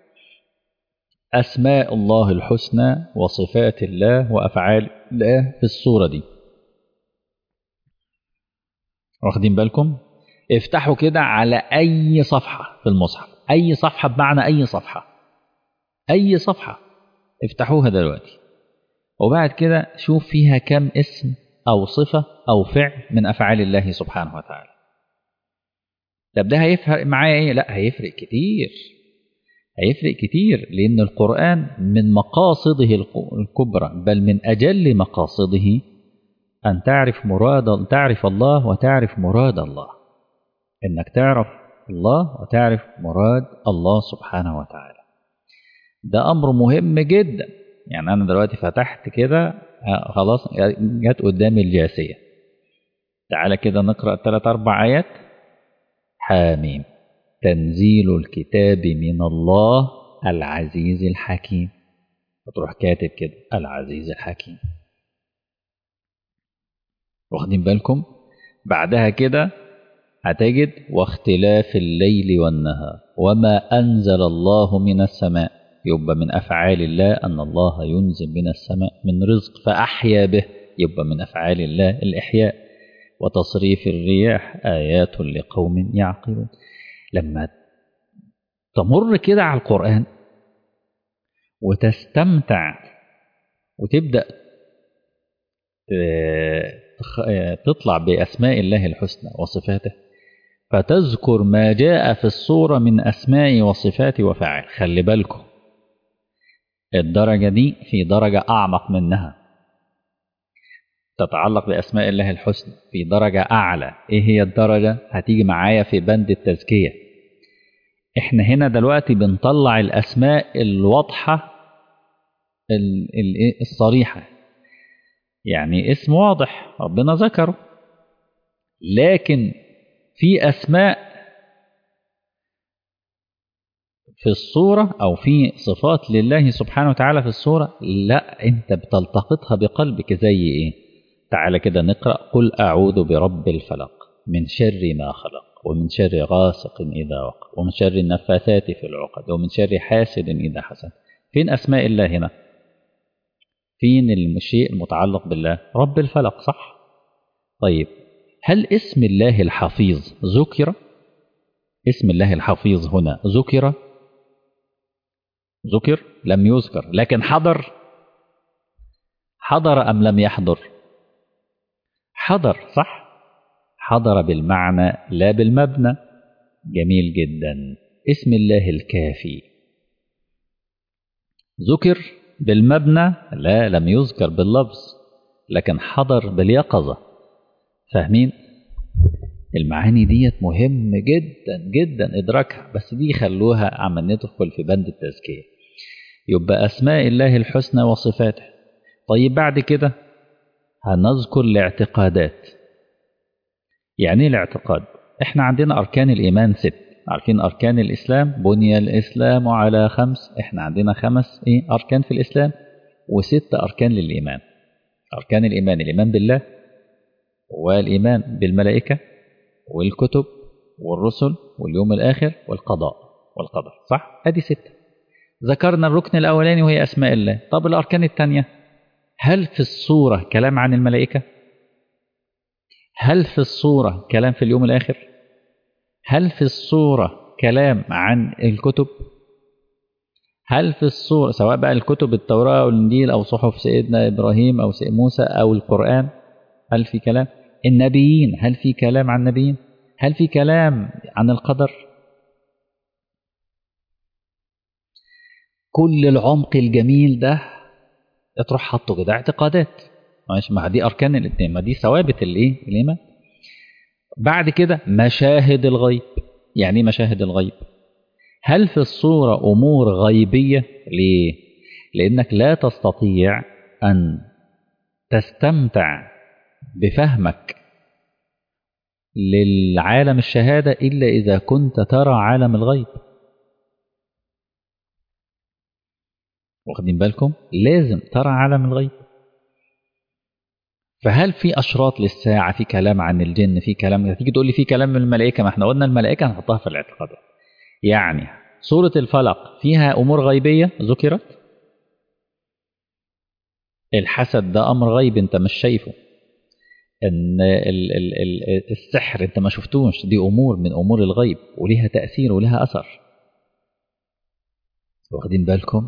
Speaker 1: أسماء الله الحسنى وصفات الله وأفعال الله في الصورة دي. واخدين بالكم؟ افتحوا كده على أي صفحة في المصحف، أي صفحة بمعنى أي صفحة، أي صفحة افتحوها دلوقتي، وبعد كده شوف فيها كم اسم أو صفة أو فعل من أفعال الله سبحانه وتعالى. طب ده هيفرق معايا إيه؟ لا هيفرق كتير، هيفرق كتير، لأن القرآن من مقاصده الكبرى بل من أجل مقاصده أن تعرف مراد تعرف الله وتعرف مراد الله، إنك تعرف الله وتعرف مراد الله سبحانه وتعالى. ده أمر مهم جدا. يعني أنا دلوقتي فتحت كده خلاص جت قدامي الجاسية، تعالى كده نقرأ ثلاث أربع آيات. حاميم تنزيل الكتاب من الله العزيز الحكيم، تروح كاتب كده العزيز الحكيم. واخدين بالكم؟ بعدها كده هتجد واختلاف الليل والنهار وما أنزل الله من السماء، يبقى من أفعال الله أن الله ينزل من السماء من رزق فأحيا به، يبقى من أفعال الله الإحياء. وتصريف الرياح آيات لقوم يعقلون. لما تمر كده على القرآن وتستمتع وتبدأ تطلع بأسماء الله الحسنى وصفاته، فتذكر ما جاء في الصورة من أسماء وصفات وفعال. خلي بالكم الدرجة دي في درجة أعمق منها تتعلق بأسماء الله الحسنى، في درجة أعلى. إيه هي الدرجة؟ هتيجي معايا في بند التزكية. إحنا هنا دلوقتي بنطلع الأسماء الواضحة الصريحة، يعني اسم واضح ربنا ذكره، لكن في أسماء في الصورة أو في صفات لله سبحانه وتعالى في الصورة لا أنت بتلتقطها بقلبك. زي إيه؟ تعالى كده نقرأ قل أعوذ برب الفلق من شر ما خلق ومن شر غاسق إذا وقب ومن شر النفاثات في العقد ومن شر حاسد إذا حسد. فين أسماء الله هنا؟ فين الشيء المتعلق بالله؟ رب الفلق صح؟ طيب هل اسم الله الحفيظ ذكر؟ اسم الله الحفيظ هنا ذكر؟ ذكر؟ لم يذكر. لكن حضر؟ حضر أم لم يحضر؟ حضر صح؟ حضر بالمعنى لا بالمبنى. جميل جدا. اسم الله الكافي ذكر بالمبنى؟ لا لم يذكر باللفظ، لكن حضر باليقظة. فاهمين؟ المعاني ديت مهم جدا جدا إدراكها، بس دي خلوها عم ندخل في بند التزكية. يبقى أسماء الله الحسنى وصفاته. طيب بعد كده هنذكر الاعتقادات. يعني ايه الاعتقاد؟ احنا عندنا أركان الإيمان ست، عارفين أركان الإسلام؟ بني الإسلام على خمس. احنا عندنا خمس ايه أركان في الإسلام وست أركان للإيمان. أركان الإيمان الإيمان بالله والإيمان بالملائكة والكتب والرسل واليوم الآخر والقضاء والقدر، صح؟ ادي ستة. ذكرنا الركن الأولاني وهي أسماء الله. طب الأركان الثانية، هل في الصورة كلام عن الملائكة؟ هل في الصورة كلام في اليوم الآخر؟ هل في الصورة كلام عن الكتب؟ هل في الصورة سواء بقى الكتب التوراة أو الإنجيل أو صحف سيدنا إبراهيم أو سيدنا موسى أو القرآن، هل في كلام النبيين؟ هل في كلام عن النبيين؟ هل في كلام عن القدر؟ كل العمق الجميل ده تروح حطه كده اعتقادات، ماشي، ما دي أركان الاثنين، ما دي ثوابت الإيه الإيمان. بعد كده مشاهد الغيب. يعني ايه مشاهد الغيب؟ هل في الصورة أمور غيبية؟ ليه؟ لأنك لا تستطيع أن تستمتع بفهمك للعالم الشهادة إلا إذا كنت ترى عالم الغيب. واخدين بالكم؟ لازم ترى عالم الغيب. فهل في أشراط للساعة؟ في كلام عن الجن، في كلام، تيجي تقول لي في كلام من الملائكة، ما احنا قلنا الملائكة هنحطها في الاعتقادات. يعني سورة الفلق فيها أمور غيبية ذكرت. الحسد ده أمر غيب أنت مش شايفه. ان ال ال ال السحر انت ما شفتوش، دي امور من امور الغيب وليها تاثير وليها اثر. واخدين بالكم؟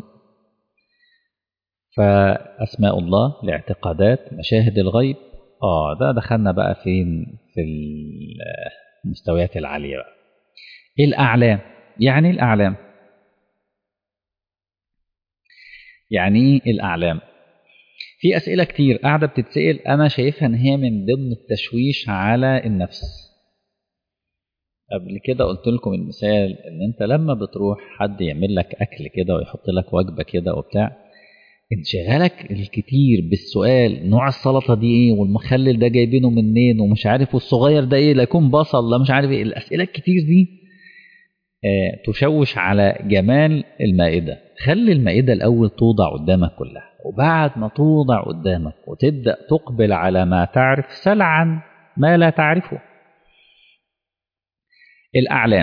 Speaker 1: فاسماء الله، الاعتقادات، مشاهد الغيب. اه ده دخلنا بقى فين؟ في المستويات العاليه بقى. الاعلام. يعني الاعلام يعني ايه الاعلام؟ في اسئله كتير قاعده بتتسال، انا شايفها ان هي من ضمن التشويش على النفس. قبل كده قلت لكم المثال ان انت لما بتروح حد يعمل لك اكل كده ويحط لك وجبه كده وبتاع، انشغالك الكتير بالسؤال نوع السلطه دي ايه، والمخلل ده جايبينه منين، ومش عارف، والصغير ده ايه، لا يكون بصل لا مش عارف ايه، الاسئله الكتير دي آه تشوش على جمال المائده. خلي المائده الاول توضع قدامك كلها، وبعد ما توضع قدامك وتبدا تقبل على ما تعرف، سل عن ما لا تعرفه. الاعلام.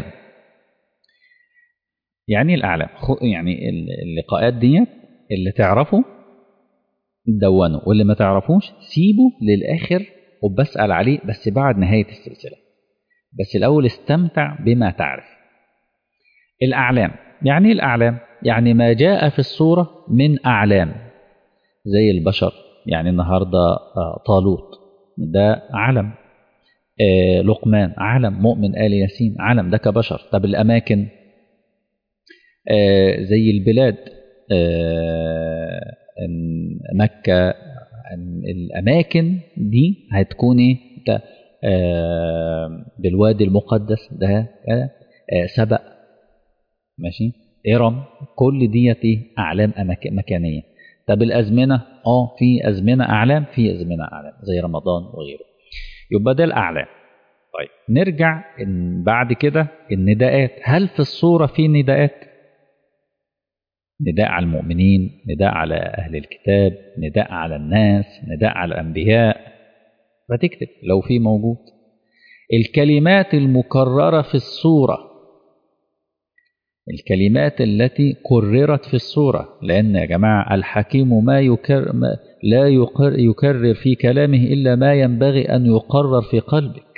Speaker 1: يعني الأعلام يعني اللقاءات دي اللي تعرفه دونه، واللي ما تعرفوش سيبه للآخر وبسأل عليه بس بعد نهاية السلسلة. بس الأول استمتع بما تعرف. الأعلام. يعني الأعلام يعني ما جاء في الصورة من أعلام زي البشر. يعني النهاردة طالوت ده علم، آه لقمان علم، مؤمن آل ياسين علم، ده كبشر. طب الأماكن آه زي البلاد، آه مكة، الأماكن دي هتكون إيه؟ آه بالوادي المقدس ده، آه سبأ، ماشي، إرم، كل ديت إيه؟ أعلام مكانية. طب الأزمنة، آه في أزمنة أعلام، في أزمنة أعلام زي رمضان وغيره. يبقى ده الأعلام. طيب نرجع إن بعد كده النداءات. هل في الصورة في نداءات؟ نداء على المؤمنين، نداء على أهل الكتاب، نداء على الناس، نداء على الأنبياء، فتكتب لو في موجود. الكلمات المكررة في السورة، الكلمات التي كررت في السورة، لأن يا جماعة الحكيم ما يكرر ما لا يقر يكرر في كلامه إلا ما ينبغي أن يقرر في قلبك.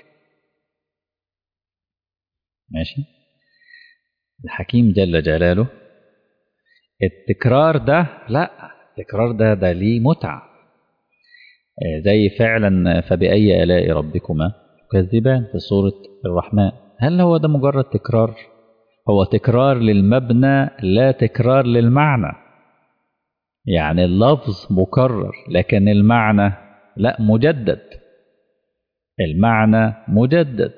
Speaker 1: ماشي. الحكيم جل جلاله التكرار ده لا، التكرار ده ده ليه متعة. زي فعلا فبأي آلاء ربكما تكذبان في سورة الرحمن. هل هو ده مجرد تكرار؟ هو تكرار للمبنى لا تكرار للمعنى. يعني اللفظ مكرر لكن المعنى لا، مجدد. المعنى مجدد.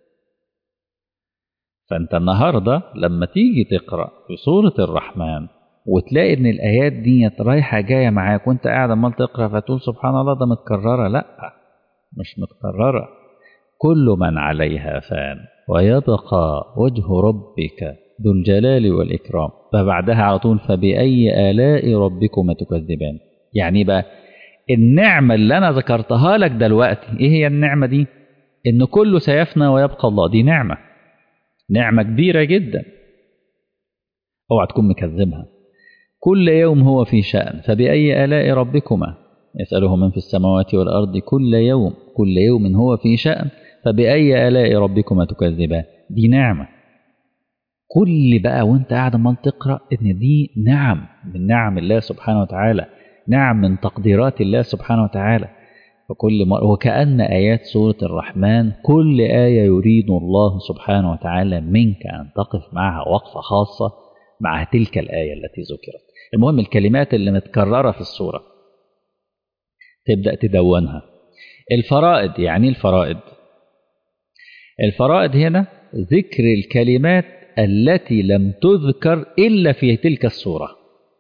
Speaker 1: فأنت النهاردة لما تيجي تقرأ في سورة الرحمن وتلاقي ان الايات دي رايحه جايه معاك وانت قاعد عمال تقرا، فتقول سبحان الله ده متكرره. لا، مش متكرره. كل من عليها فان ويبقى وجه ربك ذو الجلال والاكرام. فبعدها على طول فبأي آلاء ربكما تكذبان. يعني بقى النعمه اللي انا ذكرتها لك دلوقتي، ايه هي النعمه دي؟ ان كله سيفنى ويبقى الله. دي نعمه، نعمه كبيره جدا، اوعى تكون مكذبها. كل يوم هو في شأن. فبأي آلاء ربكما يسأله من في السماوات والأرض كل يوم، كل يوم هو في شأن. فبأي آلاء ربكما تكذبان. دي نعمة. كل بقى وانت قاعد عمال تقرأ ان دي نعم من نعم الله سبحانه وتعالى، نعم من تقديرات الله سبحانه وتعالى. فكل مرة وكأن آيات سورة الرحمن كل آية يريد الله سبحانه وتعالى منك أن تقف معها وقفة خاصة مع تلك الآية التي ذكرت. المهم الكلمات اللي متكررة في السورة تبدأ تدونها. الفرائض، يعني الفرائض الفرائض هنا ذكر الكلمات التي لم تذكر إلا في تلك السورة.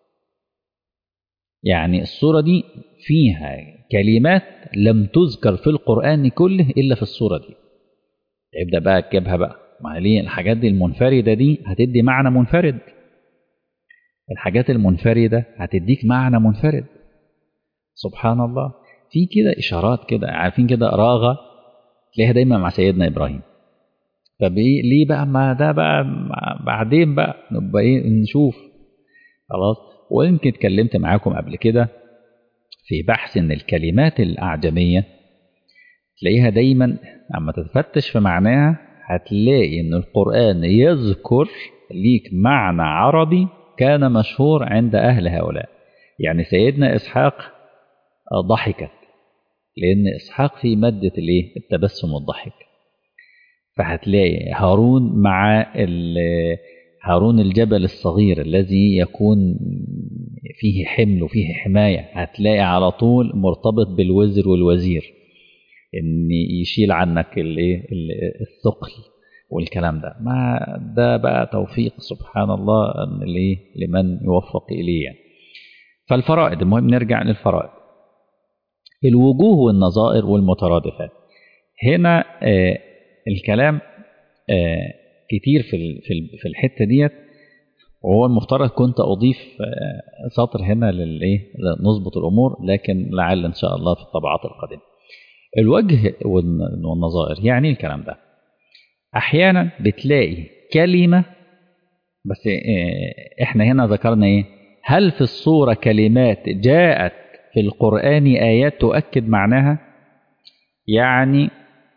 Speaker 1: يعني السورة دي فيها كلمات لم تذكر في القرآن كله إلا في السورة دي. يبدأ بقى تجيبها بقى، ما ليه الحاجات دي المنفردة دي هتدي معنى منفرد، الحاجات المنفردة هتديك معنى منفرد. سبحان الله. في كده إشارات كده، عارفين كده راغة تلاقيها دايما مع سيدنا إبراهيم. طب إيه ليه بقى؟ ما ده بقى بعدين بقى نبقى إيه نشوف خلاص. ويمكن اتكلمت معاكم قبل كده في بحث ان الكلمات الأعجمية تلاقيها دايما اما تتفتش في معناها هتلاقي ان القرآن يذكر ليك معنى عربي كان مشهور عند أهل هؤلاء. يعني سيدنا إسحاق ضحكت لأن إسحاق في مادة الايه التبسم والضحك. فهتلاقي هارون مع هارون الجبل الصغير الذي يكون فيه حمل وفيه حماية، هتلاقي على طول مرتبط بالوزر والوزير ان يشيل عنك الايه الثقل والكلام ده. ما ده بقى توفيق سبحان الله ليه لمن يوفق اليه يعني. فالفرائض، المهم نرجع للفرائض. الوجوه والنظائر والمترادفات. هنا آه الكلام آه كتير في في الحته ديت، وهو المفترض كنت اضيف آه سطر هنا للايه نظبط الامور، لكن لعل ان شاء الله في الطبعات القادمه. الوجه والنظائر يعني الكلام ده احيانا بتلاقي كلمه بس آه احنا هنا ذكرنا ايه؟ هل في الصوره كلمات جاءت في القرآن آيات تؤكد معناها؟ يعني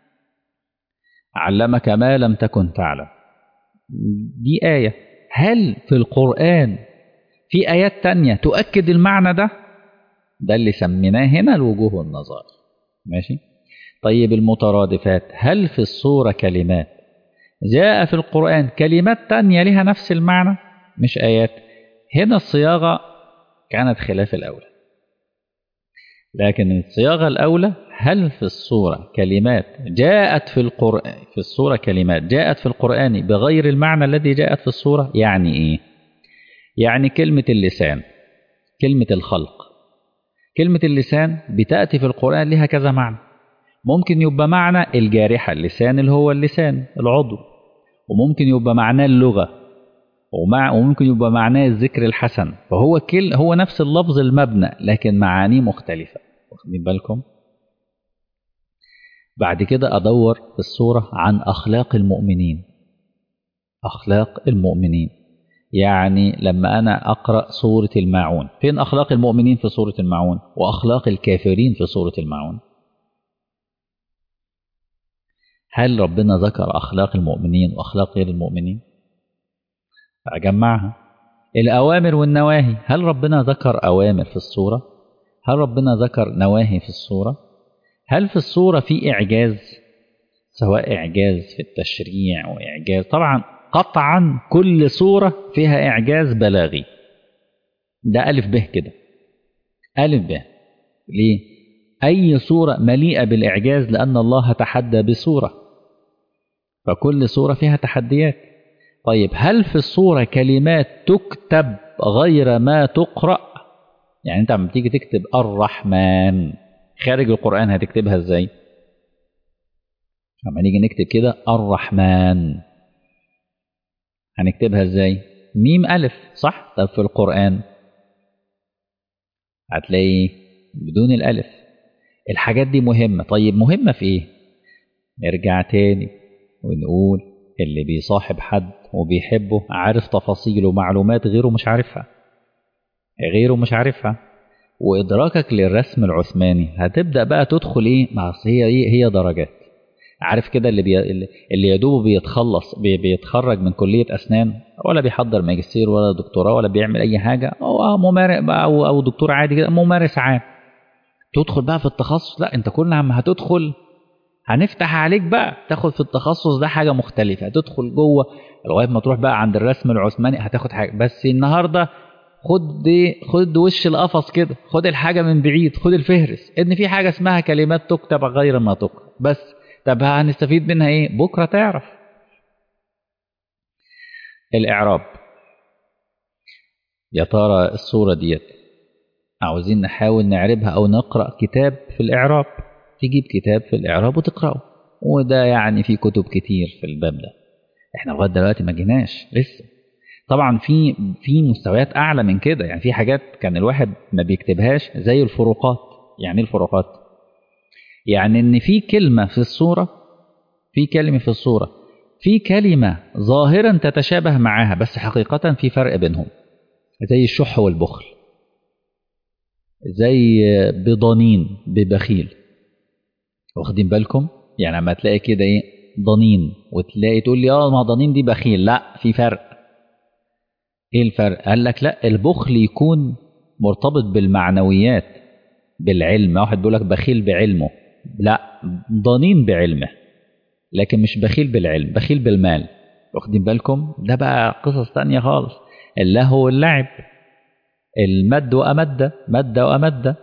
Speaker 1: علمك ما لم تكن تعلم، دي آية. هل في القرآن في آيات تانية تؤكد المعنى ده؟ ده اللي سميناه هنا الوجوه والنظائر. ماشي. طيب المترادفات، هل في الصورة كلمات جاء في القرآن كلمات تانية لها نفس المعنى مش آيات؟ هنا الصياغة كانت خلاف الأولى، لكن الصياغة الأولى هل في الصورة كلمات جاءت في القرآن في الصورة كلمات جاءت في القرآن بغير المعنى الذي جاءت في الصورة. يعني إيه؟ يعني كلمة اللسان، كلمة الخلق، كلمة اللسان بتأتي في القرآن لها كذا معنى. ممكن يبقى معنى الجارحة، اللسان اللي هو اللسان العضو، وممكن يبقى معناه اللغة، ومع وممكن يبقى معناه الذكر الحسن. فهو كل هو نفس اللفظ المبنى لكن معانيه مختلفة. واخدين بالكم؟ بعد كده أدور في السورة عن أخلاق المؤمنين. أخلاق المؤمنين يعني لما أنا أقرأ سورة الماعون، فين أخلاق المؤمنين في سورة الماعون؟ وأخلاق الكافرين في سورة الماعون؟ هل ربنا ذكر أخلاق المؤمنين وأخلاق غير المؤمنين؟ أجمعها. الأوامر والنواهي، هل ربنا ذكر أوامر في السورة؟ هل ربنا ذكر نواهي في السورة؟ هل في السورة في إعجاز، سواء إعجاز في التشريع وإعجاز طبعا قطعا كل سورة فيها إعجاز بلاغي، ده ألف به كده، ألف به. ليه؟ أي سورة مليئة بالإعجاز لأن الله تحدى بسورة، فكل سورة فيها تحديات. طيب هل في السورة كلمات تكتب غير ما تقرأ؟ يعني أنت عم تيجي تكتب الرحمن خارج القرآن هتكتبها إزاي؟ لما نيجي نكتب كده الرحمن هنكتبها إزاي؟ ميم ألف صح؟ طب في القرآن هتلاقي بدون الألف. الحاجات دي مهمة. طيب مهمة في إيه؟ نرجع تاني ونقول اللي بيصاحب حد وبيحبه عارف تفاصيل ومعلومات غيره مش عارفها، غيره مش عارفها. وإدراكك للرسم العثماني هتبدأ بقى تدخل إيه؟ مع هي إيه؟ هي درجات. عارف كده اللي بي... اللي يدوب بيتخلص بي... بيتخرج من كلية أسنان، ولا بيحضر ماجستير ولا دكتوراه ولا بيعمل أي حاجة، أو ممارس أو أو دكتور عادي كده، ممارس عام. تدخل بقى في التخصص، لا أنت كل عم هتدخل هنفتح عليك بقى تاخد في التخصص ده حاجة مختلفة، تدخل جوه لغاية ما تروح بقى عند الرسم العثماني هتاخد حاجة. بس النهاردة خد خد وش القفص كده، خد الحاجة من بعيد، خد الفهرس ان في حاجة اسمها كلمات تكتب غير ما تقرأ بس. طب هنستفيد منها ايه؟ بكرة تعرف. الإعراب، يا ترى الصورة ديت عاوزين نحاول نعربها أو نقرأ كتاب في الإعراب، تجيب كتاب في الإعراب وتقرأه، وده يعني في كتب كتير في الباب ده. احنا لغاية دلوقتي ما جيناش لسه. طبعا في في مستويات أعلى من كده، يعني في حاجات كان الواحد ما بيكتبهاش زي الفروقات. يعني الفروقات يعني ان في كلمة في الصورة، في كلمة في الصورة في كلمة ظاهرا تتشابه معاها بس حقيقة في فرق بينهم، زي الشح والبخل، زي بضنين ببخيل. واخدين بالكم؟ يعني لما تلاقي كده ايه ضنين وتلاقي تقول لي اه ما ضنين دي بخيل، لا في فرق. ايه الفرق؟ قال لك لا، البخل يكون مرتبط بالمعنويات بالعلم، واحد بيقول لك بخيل بعلمه، لا ضنين بعلمه، لكن مش بخيل بالعلم، بخيل بالمال. واخدين بالكم؟ ده بقى قصص تانية خالص. اللهو واللعب، المد وأمد، مد وأمد،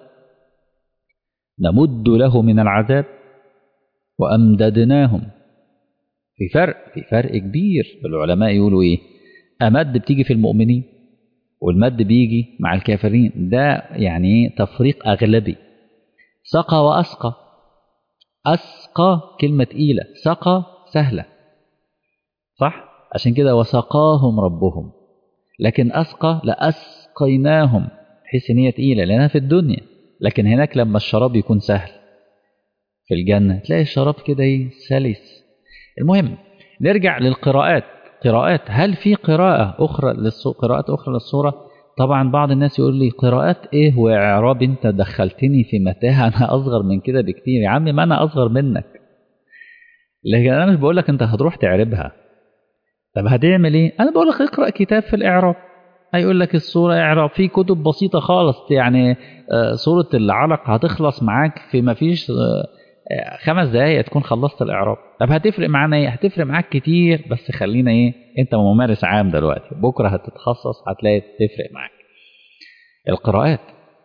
Speaker 1: نمد له من العذاب وأمددناهم. في فرق، في فرق كبير. العلماء يقولوا إيه؟ أمد بتيجي في المؤمنين والمد بيجي مع الكافرين، ده يعني إيه؟ تفريق أغلبي. سقى وأسقى، أسقى كلمة تقيلة، سقى سهلة صح؟ عشان كده وسقاهم ربهم. لكن أسقى لأسقيناهم، تحس إن هي تقيلة لأنها في الدنيا، لكن هناك لما الشراب يكون سهل في الجنة تلاقي الشراب كده إيه سلس. المهم نرجع للقراءات. قراءات، هل في قراءة أخرى للصورة؟ قراءات أخرى للصورة؟ طبعا بعض الناس يقول لي قراءات إيه وإعراب؟ أنت دخلتني في متاهة، أنا أصغر من كده بكتير يا عمي، ما أنا أصغر منك. لكن أنا مش بقول لك أنت هتروح تعربها. طب هتعمل إيه؟ أنا بقول لك اقرأ كتاب في الإعراب. هيقول لك الصورة إعراب في كتب بسيطة خالص، يعني آه صورة العلق هتخلص معاك في ما فيش آه خمس دقايق تكون خلصت الإعراب. طب هتفرق معانا إيه؟ هتفرق معاك كتير، بس خلينا إيه، أنت ممارس عام دلوقتي، بكرة هتتخصص هتلاقي تفرق معاك. القراءات،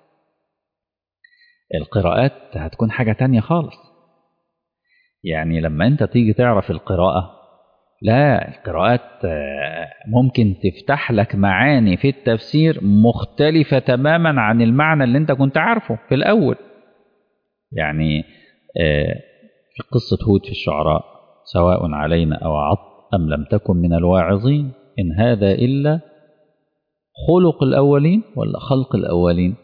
Speaker 1: القراءات هتكون حاجة تانية خالص. يعني لما أنت تيجي تعرف القراءة، لا القراءات ممكن تفتح لك معاني في التفسير مختلفة تماما عن المعنى اللي انت كنت عارفه في الأول. يعني في قصة هود في الشعراء، سواء علينا أو عط أم لم تكن من الواعظين إن هذا إلا خلق الأولين ولا خلق الأولين،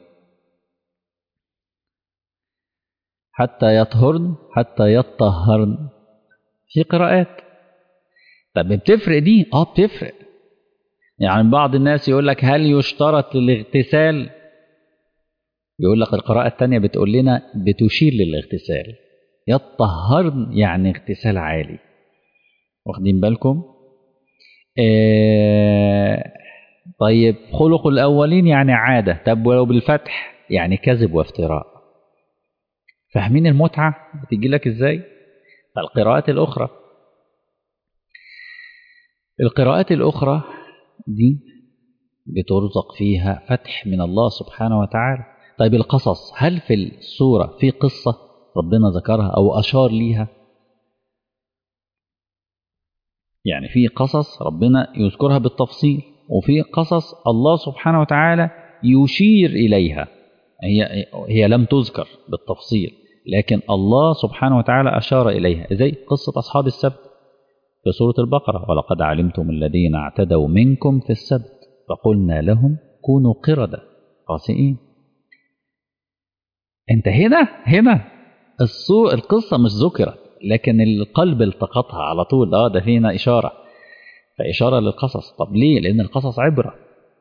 Speaker 1: حتى يطهرن حتى يطهرن. في قراءات. طب بتفرق دي؟ اه بتفرق. يعني بعض الناس يقول لك هل يشترط للاغتسال؟ يقول لك القراءة الثانية بتقول لنا بتشير للاغتسال، يطهرن يعني اغتسال عالي. واخدين بالكم؟ آه طيب خلق الأولين يعني عادة، طب ولو بالفتح يعني كذب وافتراء. فاهمين المتعة بتجي لك ازاي؟ فالقراءات الأخرى، القراءات الأخرى دي بترزق فيها فتح من الله سبحانه وتعالى. طيب القصص، هل في السورة في قصة ربنا ذكرها أو أشار ليها؟ يعني في قصص ربنا يذكرها بالتفصيل، وفي قصص الله سبحانه وتعالى يشير إليها، هي هي لم تذكر بالتفصيل لكن الله سبحانه وتعالى أشار إليها، زي قصة أصحاب السبت في سورة البقرة، ولقد علمتم الذين اعتدوا منكم في السبت فقلنا لهم كونوا قردة خاسئين. انت هنا هنا الصو... القصة مش ذكرت لكن القلب التقطها على طول، اه ده فينا إشارة، فإشارة للقصص. طب ليه؟ لأن القصص عبرة.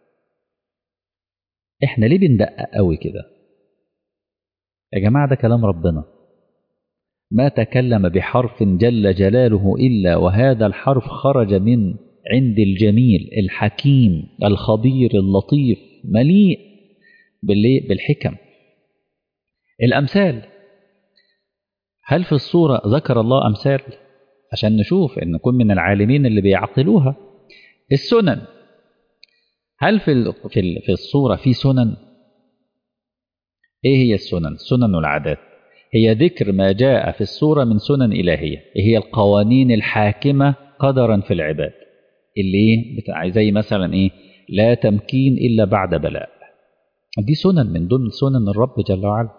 Speaker 1: احنا ليه بندقق قوي كده يا جماعة؟ ده كلام ربنا، ما تكلم بحرف جل جلاله إلا وهذا الحرف خرج من عند الجميل الحكيم الخبير اللطيف مليء بالحكم. الأمثال، هل في الصورة ذكر الله أمثال عشان نشوف إن نكون من العالمين اللي بيعقلوها؟ السنن، هل في في في الصورة في سنن؟ إيه هي السنن؟ سنن العادات، هي ذكر ما جاء في الصورة من سنن إلهية، هي القوانين الحاكمة قدرا في العباد، اللي إيه زي مثلا إيه لا تمكين إلا بعد بلاء، دي سنن من ضمن سنن الرب جل وعلا.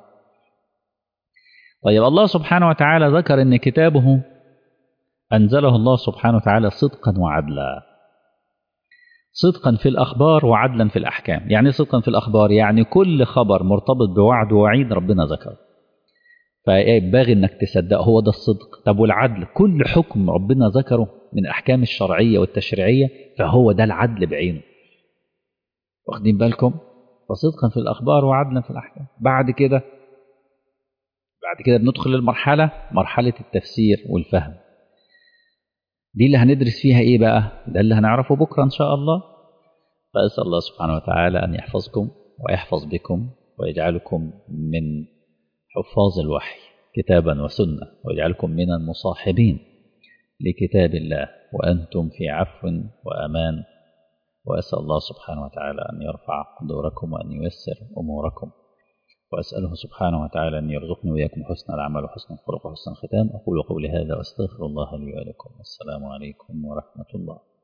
Speaker 1: طيب الله سبحانه وتعالى ذكر أن كتابه أنزله الله سبحانه وتعالى صدقا وعدلا، صدقا في الأخبار وعدلا في الأحكام. يعني صدقا في الأخبار يعني كل خبر مرتبط بوعد ووعيد ربنا ذكره، فينبغي أنك تصدق، هو ده الصدق. طب والعدل، كل حكم ربنا ذكره من الأحكام الشرعية والتشريعية فهو ده العدل بعينه، واخدين بالكم؟ فصدقا في الأخبار وعدلا في الأحكام. بعد كده بعد كده بندخل المرحلة مرحلة التفسير والفهم، دي اللي هندرس فيها إيه بقى؟ ده اللي هنعرفه بكرة إن شاء الله. فأسأل الله سبحانه وتعالى أن يحفظكم ويحفظ بكم ويجعلكم من حفاظ الوحي كتابا وسنة، ويجعلكم من المصاحبين لكتاب الله وأنتم في عفو وأمان. وأسأل الله سبحانه وتعالى أن يرفع قدوركم وأن ييسر أموركم، وأسأله سبحانه وتعالى أن يرزقني وإياكم حسن العمل وحسن الخلق وحسن الختام. أقول قولي هذا وأستغفر الله لي ولكم. السلام عليكم ورحمة الله.